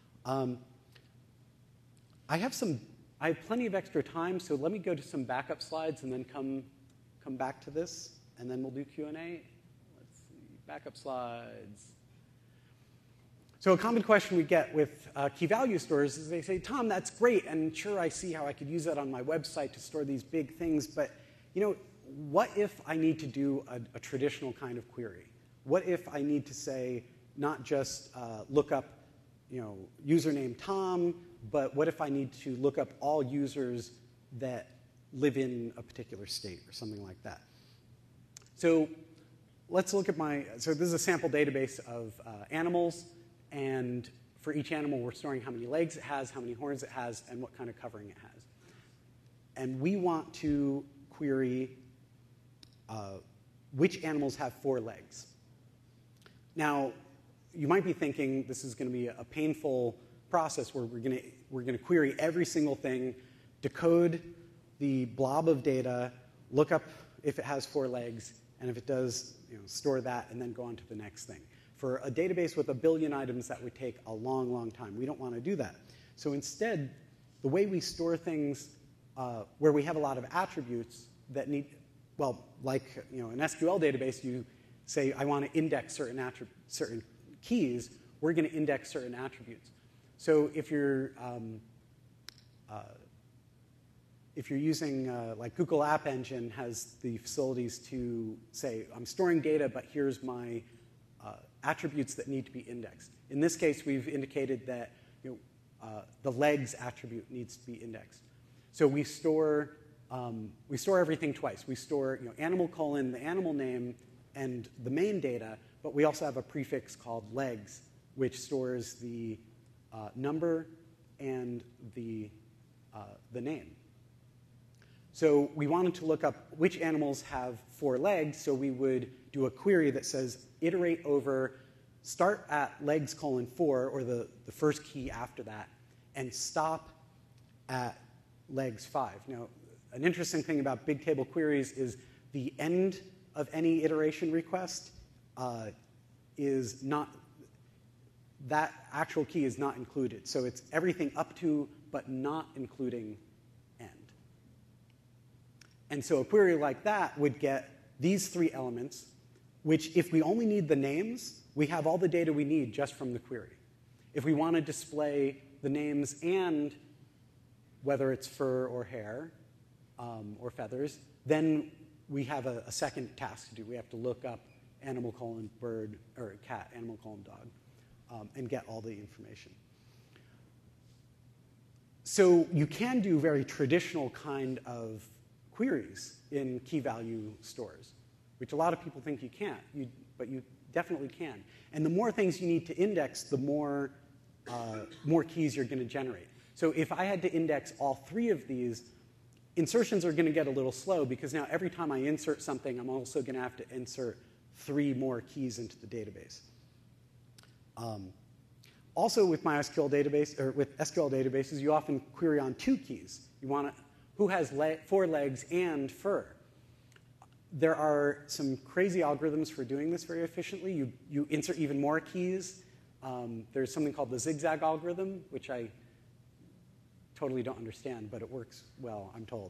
I have plenty of extra time, so let me go to some backup slides and then come back to this, and then we'll do Q&A. Let's see, backup slides. So a common question we get with key value stores is they say, Tom, that's great, and sure, I see how I could use that on my website to store these big things, but what if I need to do a traditional kind of query? What if I need to say, not just look up username Tom, but what if I need to look up all users that live in a particular state or something like that? So let's look at so this is a sample database of animals, and for each animal we're storing how many legs it has, how many horns it has, and what kind of covering it has. And we want to query which animals have 4 legs. Now, you might be thinking this is going to be a painful process where we're going to query every single thing, decode the blob of data, look up if it has 4 legs, and if it does, store that, and then go on to the next thing. For a database with 1 billion items, that would take a long, long time. We don't want to do that. So instead, the way we store things where we have a lot of attributes that need, like an SQL database, you say, I want to index certain keys, we're going to index certain attributes. So if you're using, like Google App Engine has the facilities to say, I'm storing data, but here's my attributes that need to be indexed. In this case, we've indicated that the legs attribute needs to be indexed. So we store everything twice. We store animal : the animal name and the main data, but we also have a prefix called legs, which stores the number and the name. So we wanted to look up which animals have 4 legs, so we would do a query that says iterate over, start at legs : 4, or the first key after that, and stop at legs 5. Now, an interesting thing about Bigtable queries is the end of any iteration request is not, that actual key is not included. So it's everything up to, but not including end. And so a query like that would get these 3 elements, which if we only need the names, we have all the data we need just from the query. If we want to display the names and whether it's fur or hair or feathers, then we have a second task to do. We have to look up animal colon bird, or cat, animal colon dog, and get all the information. So you can do very traditional kind of queries in key value stores, which a lot of people think you can't, but you definitely can. And the more things you need to index, the more keys you're going to generate. So if I had to index all 3 of these, insertions are going to get a little slow because now every time I insert something, I'm also going to have to insert 3 more keys into the database. Also, with MySQL database, or with SQL databases, you often query on 2 keys. You want who has 4 legs and fur. There are some crazy algorithms for doing this very efficiently. You insert even more keys. There's something called the zigzag algorithm, which I totally don't understand, but it works well, I'm told.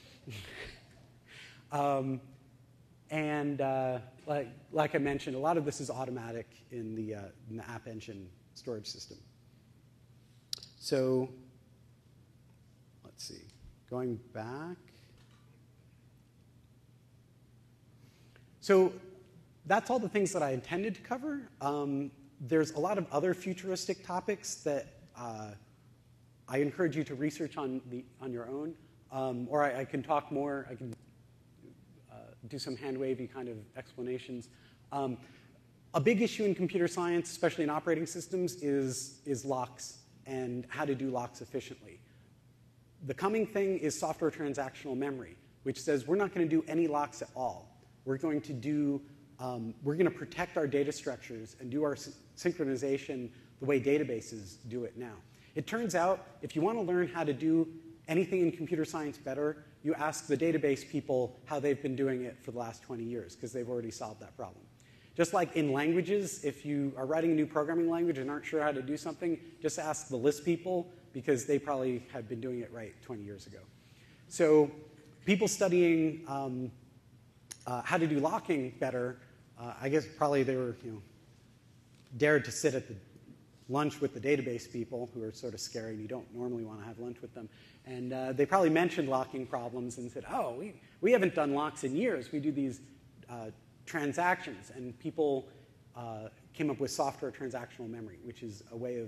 Like I mentioned, a lot of this is automatic in the App Engine storage system. So let's see, going back. So that's all the things that I intended to cover. There's a lot of other futuristic topics that I encourage you to research on your own, or I can talk more. I can do some hand-wavy kind of explanations. A big issue in computer science, especially in operating systems, is locks and how to do locks efficiently. The coming thing is software transactional memory, which says we're not going to do any locks at all. We're going to protect our data structures and do our synchronization the way databases do it now. It turns out, if you want to learn how to do anything in computer science better, you ask the database people how they've been doing it for the last 20 years, because they've already solved that problem. Just like in languages, if you are writing a new programming language and aren't sure how to do something, just ask the Lisp people, because they probably have been doing it right 20 years ago. So people studying how to do locking better, I guess probably they were dared to sit at the lunch with the database people, who are sort of scary and you don't normally want to have lunch with them. And they probably mentioned locking problems and said, oh, we haven't done locks in years. We do these transactions. And people came up with software transactional memory, which is a way of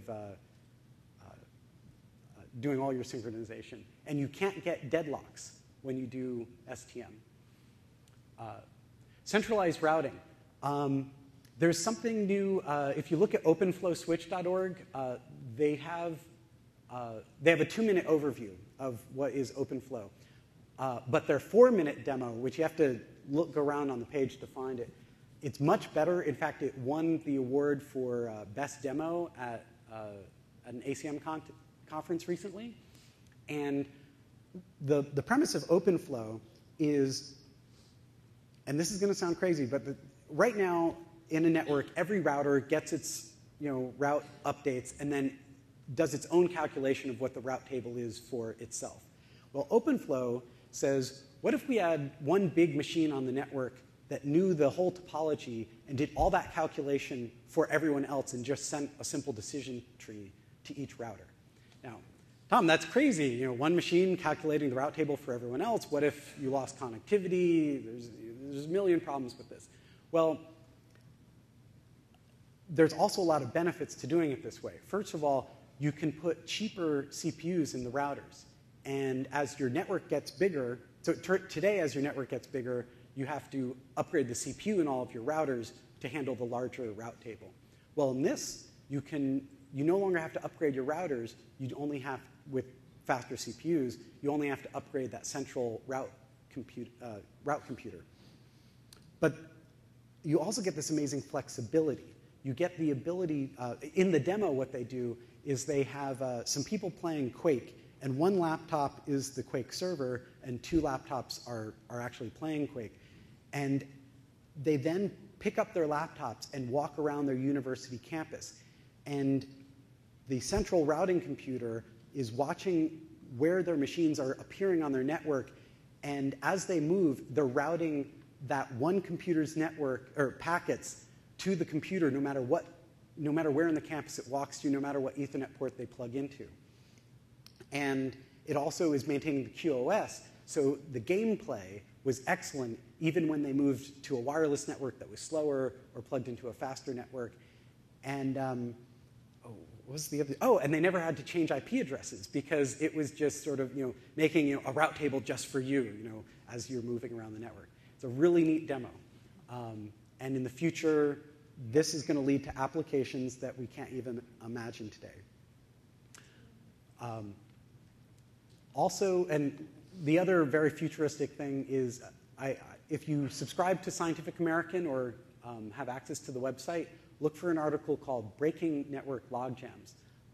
doing all your synchronization. And you can't get deadlocks when you do STM. Centralized routing. There's something new. If you look at openflowswitch.org, they have a 2-minute overview of what is OpenFlow. But their 4-minute demo, which you have to look around on the page to find it, it's much better. In fact, it won the award for best demo at an ACM conference recently. And the premise of OpenFlow is, and this is going to sound crazy, but right now in a network, every router gets its route updates and then does its own calculation of what the route table is for itself. Well, OpenFlow says, what if we had one big machine on the network that knew the whole topology and did all that calculation for everyone else and just sent a simple decision tree to each router? Now, Tom, that's crazy. One machine calculating the route table for everyone else. What if you lost connectivity? There's a million problems with this. Well, there's also a lot of benefits to doing it this way. First of all, you can put cheaper CPUs in the routers. And as your network gets bigger, so today as your network gets bigger, you have to upgrade the CPU in all of your routers to handle the larger route table. Well, in this, you no longer have to upgrade your routers. You only have, with faster CPUs, you only have to upgrade that central route computer. But you also get this amazing flexibility. You get the ability, in the demo what they do is they have some people playing Quake, and one laptop is the Quake server, and 2 laptops are actually playing Quake. And they then pick up their laptops and walk around their university campus. And the central routing computer is watching where their machines are appearing on their network, and as they move, they're routing that one computer's network or packets to the computer, no matter where in the campus it walks to, no matter what Ethernet port they plug into. And it also is maintaining the QoS, so the gameplay was excellent even when they moved to a wireless network that was slower or plugged into a faster network. And what was the other? Oh, and they never had to change IP addresses because it was just sort of making a route table just for you, as you're moving around the network. It's a really neat demo. And in the future, this is going to lead to applications that we can't even imagine today. Also, and the other very futuristic thing is, if you subscribe to Scientific American or have access to the website, look for an article called Breaking Network Logjams.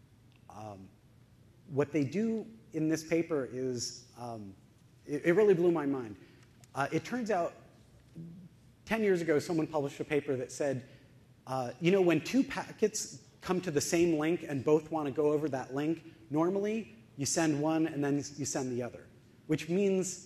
What they do in this paper is, it really blew my mind. It turns out 10 years ago, someone published a paper that said, when two packets come to the same link and both want to go over that link, normally you send one and then you send the other, which means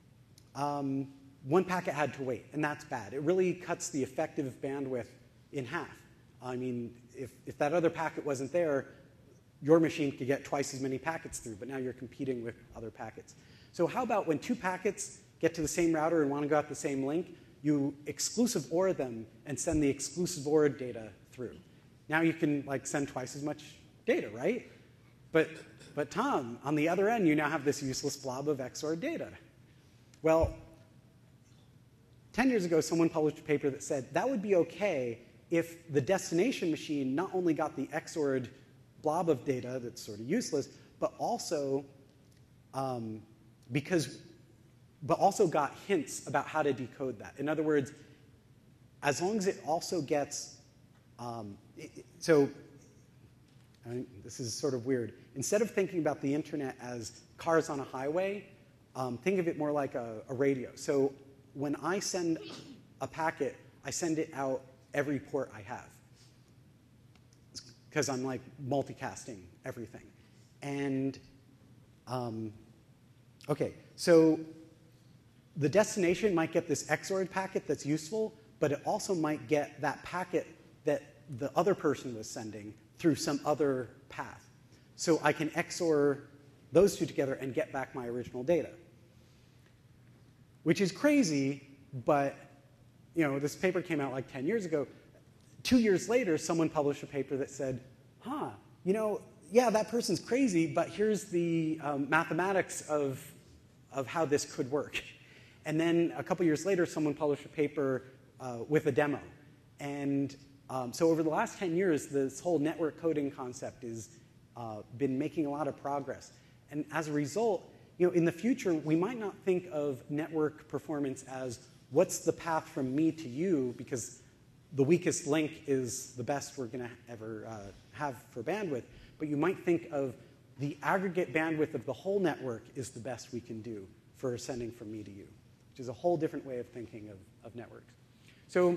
one packet had to wait, and that's bad. It really cuts the effective bandwidth in half. I mean, if that other packet wasn't there, your machine could get twice as many packets through, but now you're competing with other packets. So how about when two packets get to the same router and want to go out the same link, you exclusive OR them and send the exclusive OR data through. Now you can send twice as much data, right? But Tom, on the other end, you now have this useless blob of XOR data. Well, 10 years ago, someone published a paper that said that would be okay if the destination machine not only got the XORed blob of data that's sort of useless, but also got hints about how to decode that. In other words, as long as it also gets, this is sort of weird. Instead of thinking about the internet as cars on a highway, think of it more like a radio. So when I send a packet, I send it out every port I have, because I'm multicasting everything. And okay, so the destination might get this XORed packet that's useful, but it also might get that packet that the other person was sending through some other path. So I can XOR those two together and get back my original data, which is crazy, but this paper came out 10 years ago. 2 years later, someone published a paper that said, yeah, that person's crazy, but here's the mathematics of how this could work. And then a couple years later, someone published a paper with a demo. And so over the last 10 years, this whole network coding concept has been making a lot of progress. And as a result, in the future, we might not think of network performance as what's the path from me to you, because the weakest link is the best we're going to ever have for bandwidth. But you might think of the aggregate bandwidth of the whole network is the best we can do for sending from me to you, which is a whole different way of thinking of networks. So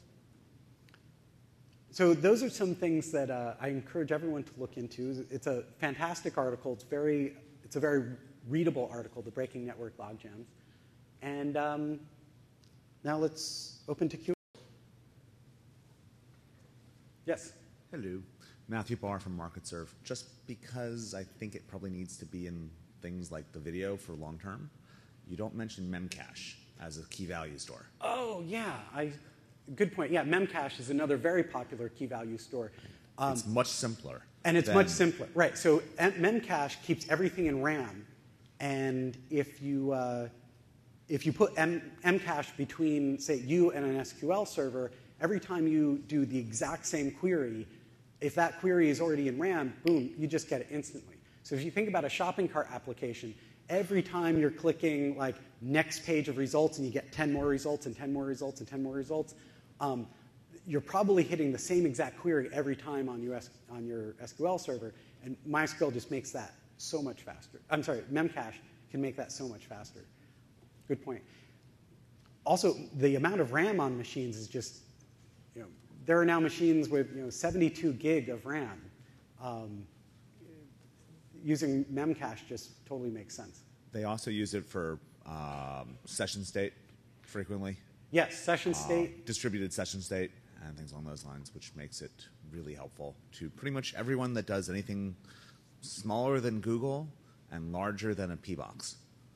those are some things that I encourage everyone to look into. It's a fantastic article. It's a very readable article, The Breaking Network Logjams. And now let's open to Q&A. Yes? Hello. Matthew Barr from MarketServe. Just because I think it probably needs to be in things like the video for long term, you don't mention Memcache as a key value store. Oh, yeah. Good point. Yeah, Memcache is another very popular key value store. It's much simpler. And it's much simpler. Right. So Memcache keeps everything in RAM. And if you put Memcache between, say, you and an SQL server, every time you do the exact same query, if that query is already in RAM, boom, you just get it instantly. So if you think about a shopping cart application, every time you're clicking next page of results and you get 10 more results and 10 more results and 10 more results, you're probably hitting the same exact query every time on your SQL server, and MySQL just makes that so much faster. I'm sorry, Memcache can make that so much faster. Good point. Also, the amount of RAM on machines is just, there are now machines with 72 gig of RAM. Using Memcache just totally makes sense. They also use it for session state frequently. Yes, session state. Distributed session state, and things along those lines, which makes it really helpful to pretty much everyone that does anything smaller than Google and larger than a P-box.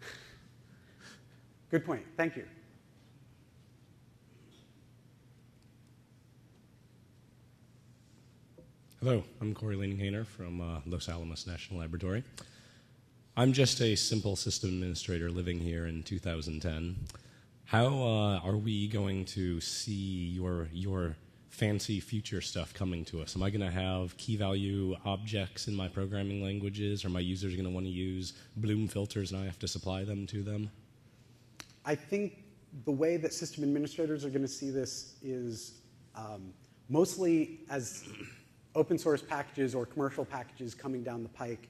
Good point. Thank you. Hello, I'm Corey Lening-Hainer from Los Alamos National Laboratory. I'm just a simple system administrator living here in 2010. How are we going to see your fancy future stuff coming to us? Am I going to have key value objects in my programming languages? Are my users going to want to use Bloom filters and I have to supply them to them? I think the way that system administrators are going to see this is mostly as open source packages or commercial packages coming down the pike.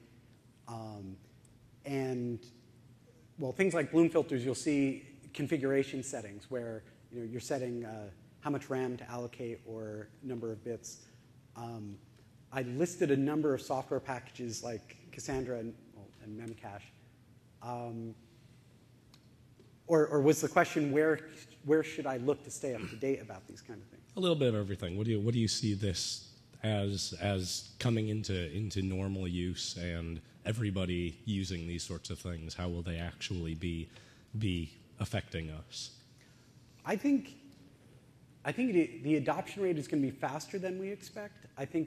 And, well, things like Bloom filters, you'll see configuration settings where you're setting how much RAM to allocate or number of bits. I listed a number of software packages like Cassandra and Memcache. Or was the question where should I look to stay up to date about these kind of things? A little bit of everything. What do you see this as coming into normal use and everybody using these sorts of things? How will they actually be affecting us? I think the adoption rate is going to be faster than we expect. I think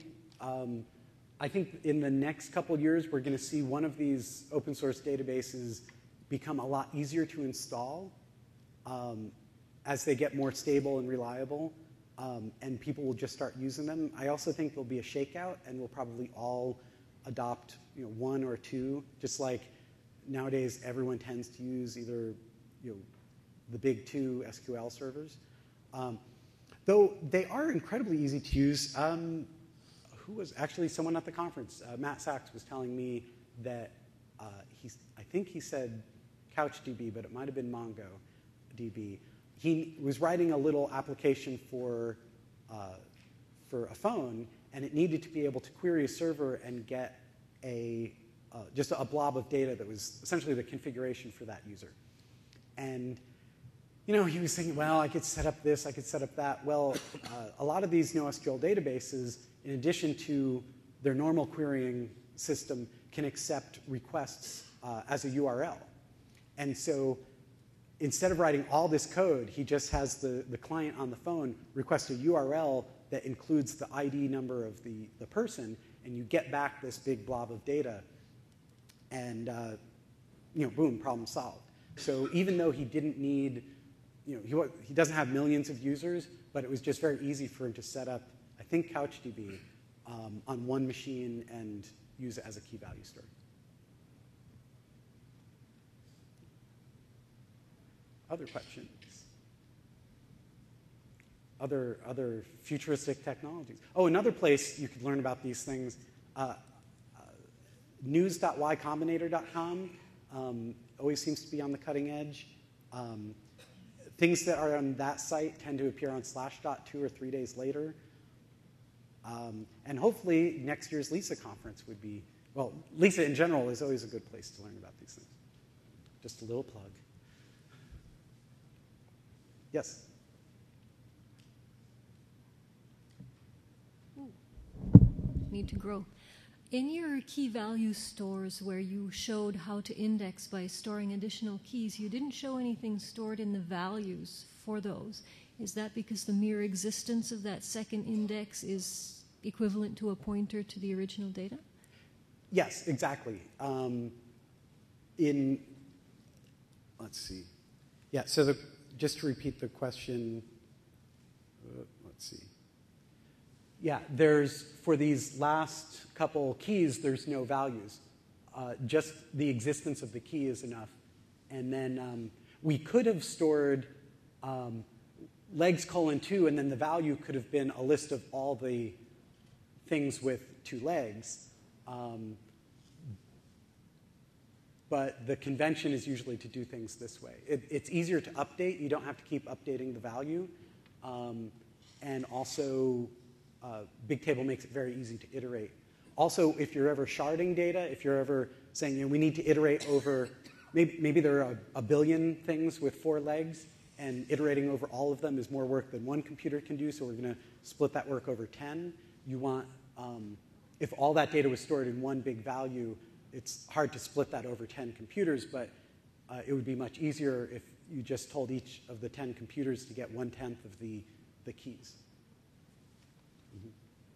in the next couple of years we're going to see one of these open source databases become a lot easier to install as they get more stable and reliable, and people will just start using them. I also think there'll be a shakeout, and we'll probably all adopt one or two, just like nowadays everyone tends to use either the big two SQL servers. Though they are incredibly easy to use. Who was actually someone at the conference? Matt Sachs was telling me that I think he said CouchDB, but it might have been MongoDB. He was writing a little application for a phone, and it needed to be able to query a server and get just a blob of data that was essentially the configuration for that user. And he was thinking, well, I could set up this, I could set up that. Well, a lot of these NoSQL databases, in addition to their normal querying system, can accept requests as a URL. And so instead of writing all this code, he just has the client on the phone request a URL that includes the ID number of the person, and you get back this big blob of data, and boom, problem solved. So even though he didn't need, he doesn't have millions of users, but it was just very easy for him to set up, I think, CouchDB on one machine and use it as a key value store. Other questions? Other futuristic technologies. Oh, another place you could learn about these things, news.ycombinator.com always seems to be on the cutting edge. Things that are on that site tend to appear on Slashdot 2 or 3 days later. And hopefully next year's LISA conference would be, well, LISA in general is always a good place to learn about these things. Just a little plug. Yes? Need to grow. In your key value stores where you showed how to index by storing additional keys, you didn't show anything stored in the values for those. Is that because the mere existence of that second index is equivalent to a pointer to the original data? Yes, exactly. Let's see. Yeah, so just to repeat the question, let's see. Yeah, for these last couple keys, there's no values. Just the existence of the key is enough. And then we could have stored legs:2, and then the value could have been a list of all the things with 2 legs. But the convention is usually to do things this way. It's easier to update. You don't have to keep updating the value. And also, Bigtable makes it very easy to iterate. Also, if you're ever sharding data, if you're ever saying we need to iterate over, maybe there are a billion things with 4 legs, and iterating over all of them is more work than one computer can do, so we're going to split that work over 10. You want, if all that data was stored in one big value, it's hard to split that over 10 computers, but it would be much easier if you just told each of the 10 computers to get 1/10 of the keys. Mm-hmm.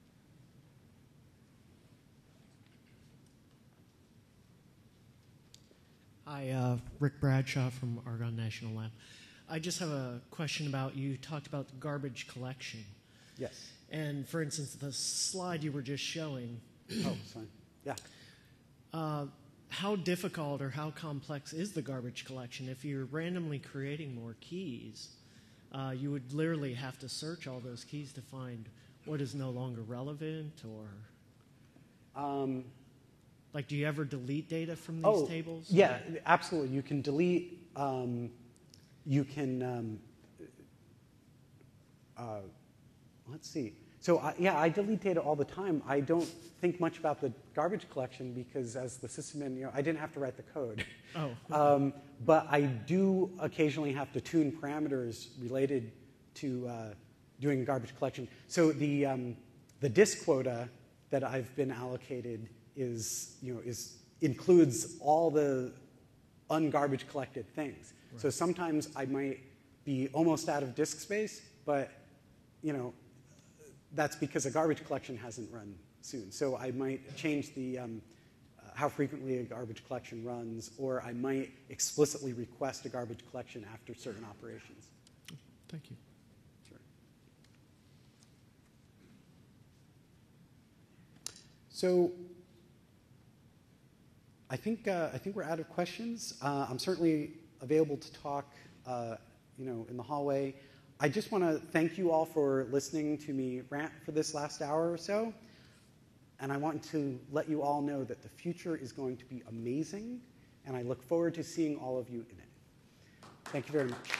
Hi, Rick Bradshaw from Argonne National Lab. I just have a question about, you talked about the garbage collection. Yes. And for instance, the slide you were just showing. Oh, sorry. Yeah. How difficult or how complex is the garbage collection? If you're randomly creating more keys, you would literally have to search all those keys to find what is no longer relevant, or like, do you ever delete data from these tables? Yeah, absolutely. You can delete. You can. Let's see. So I delete data all the time. I don't think much about the garbage collection because, as the sysadmin, I didn't have to write the code. Oh. But I do occasionally have to tune parameters related to doing garbage collection. So the disk quota that I've been allocated includes all the ungarbage collected things. Right. So sometimes I might be almost out of disk space, but that's because a garbage collection hasn't run soon. So I might change the how frequently a garbage collection runs, or I might explicitly request a garbage collection after certain operations. Thank you. Sure. So I think we're out of questions. I'm certainly available to talk, in the hallway. I just want to thank you all for listening to me rant for this last hour or so. And I want to let you all know that the future is going to be amazing, and I look forward to seeing all of you in it. Thank you very much.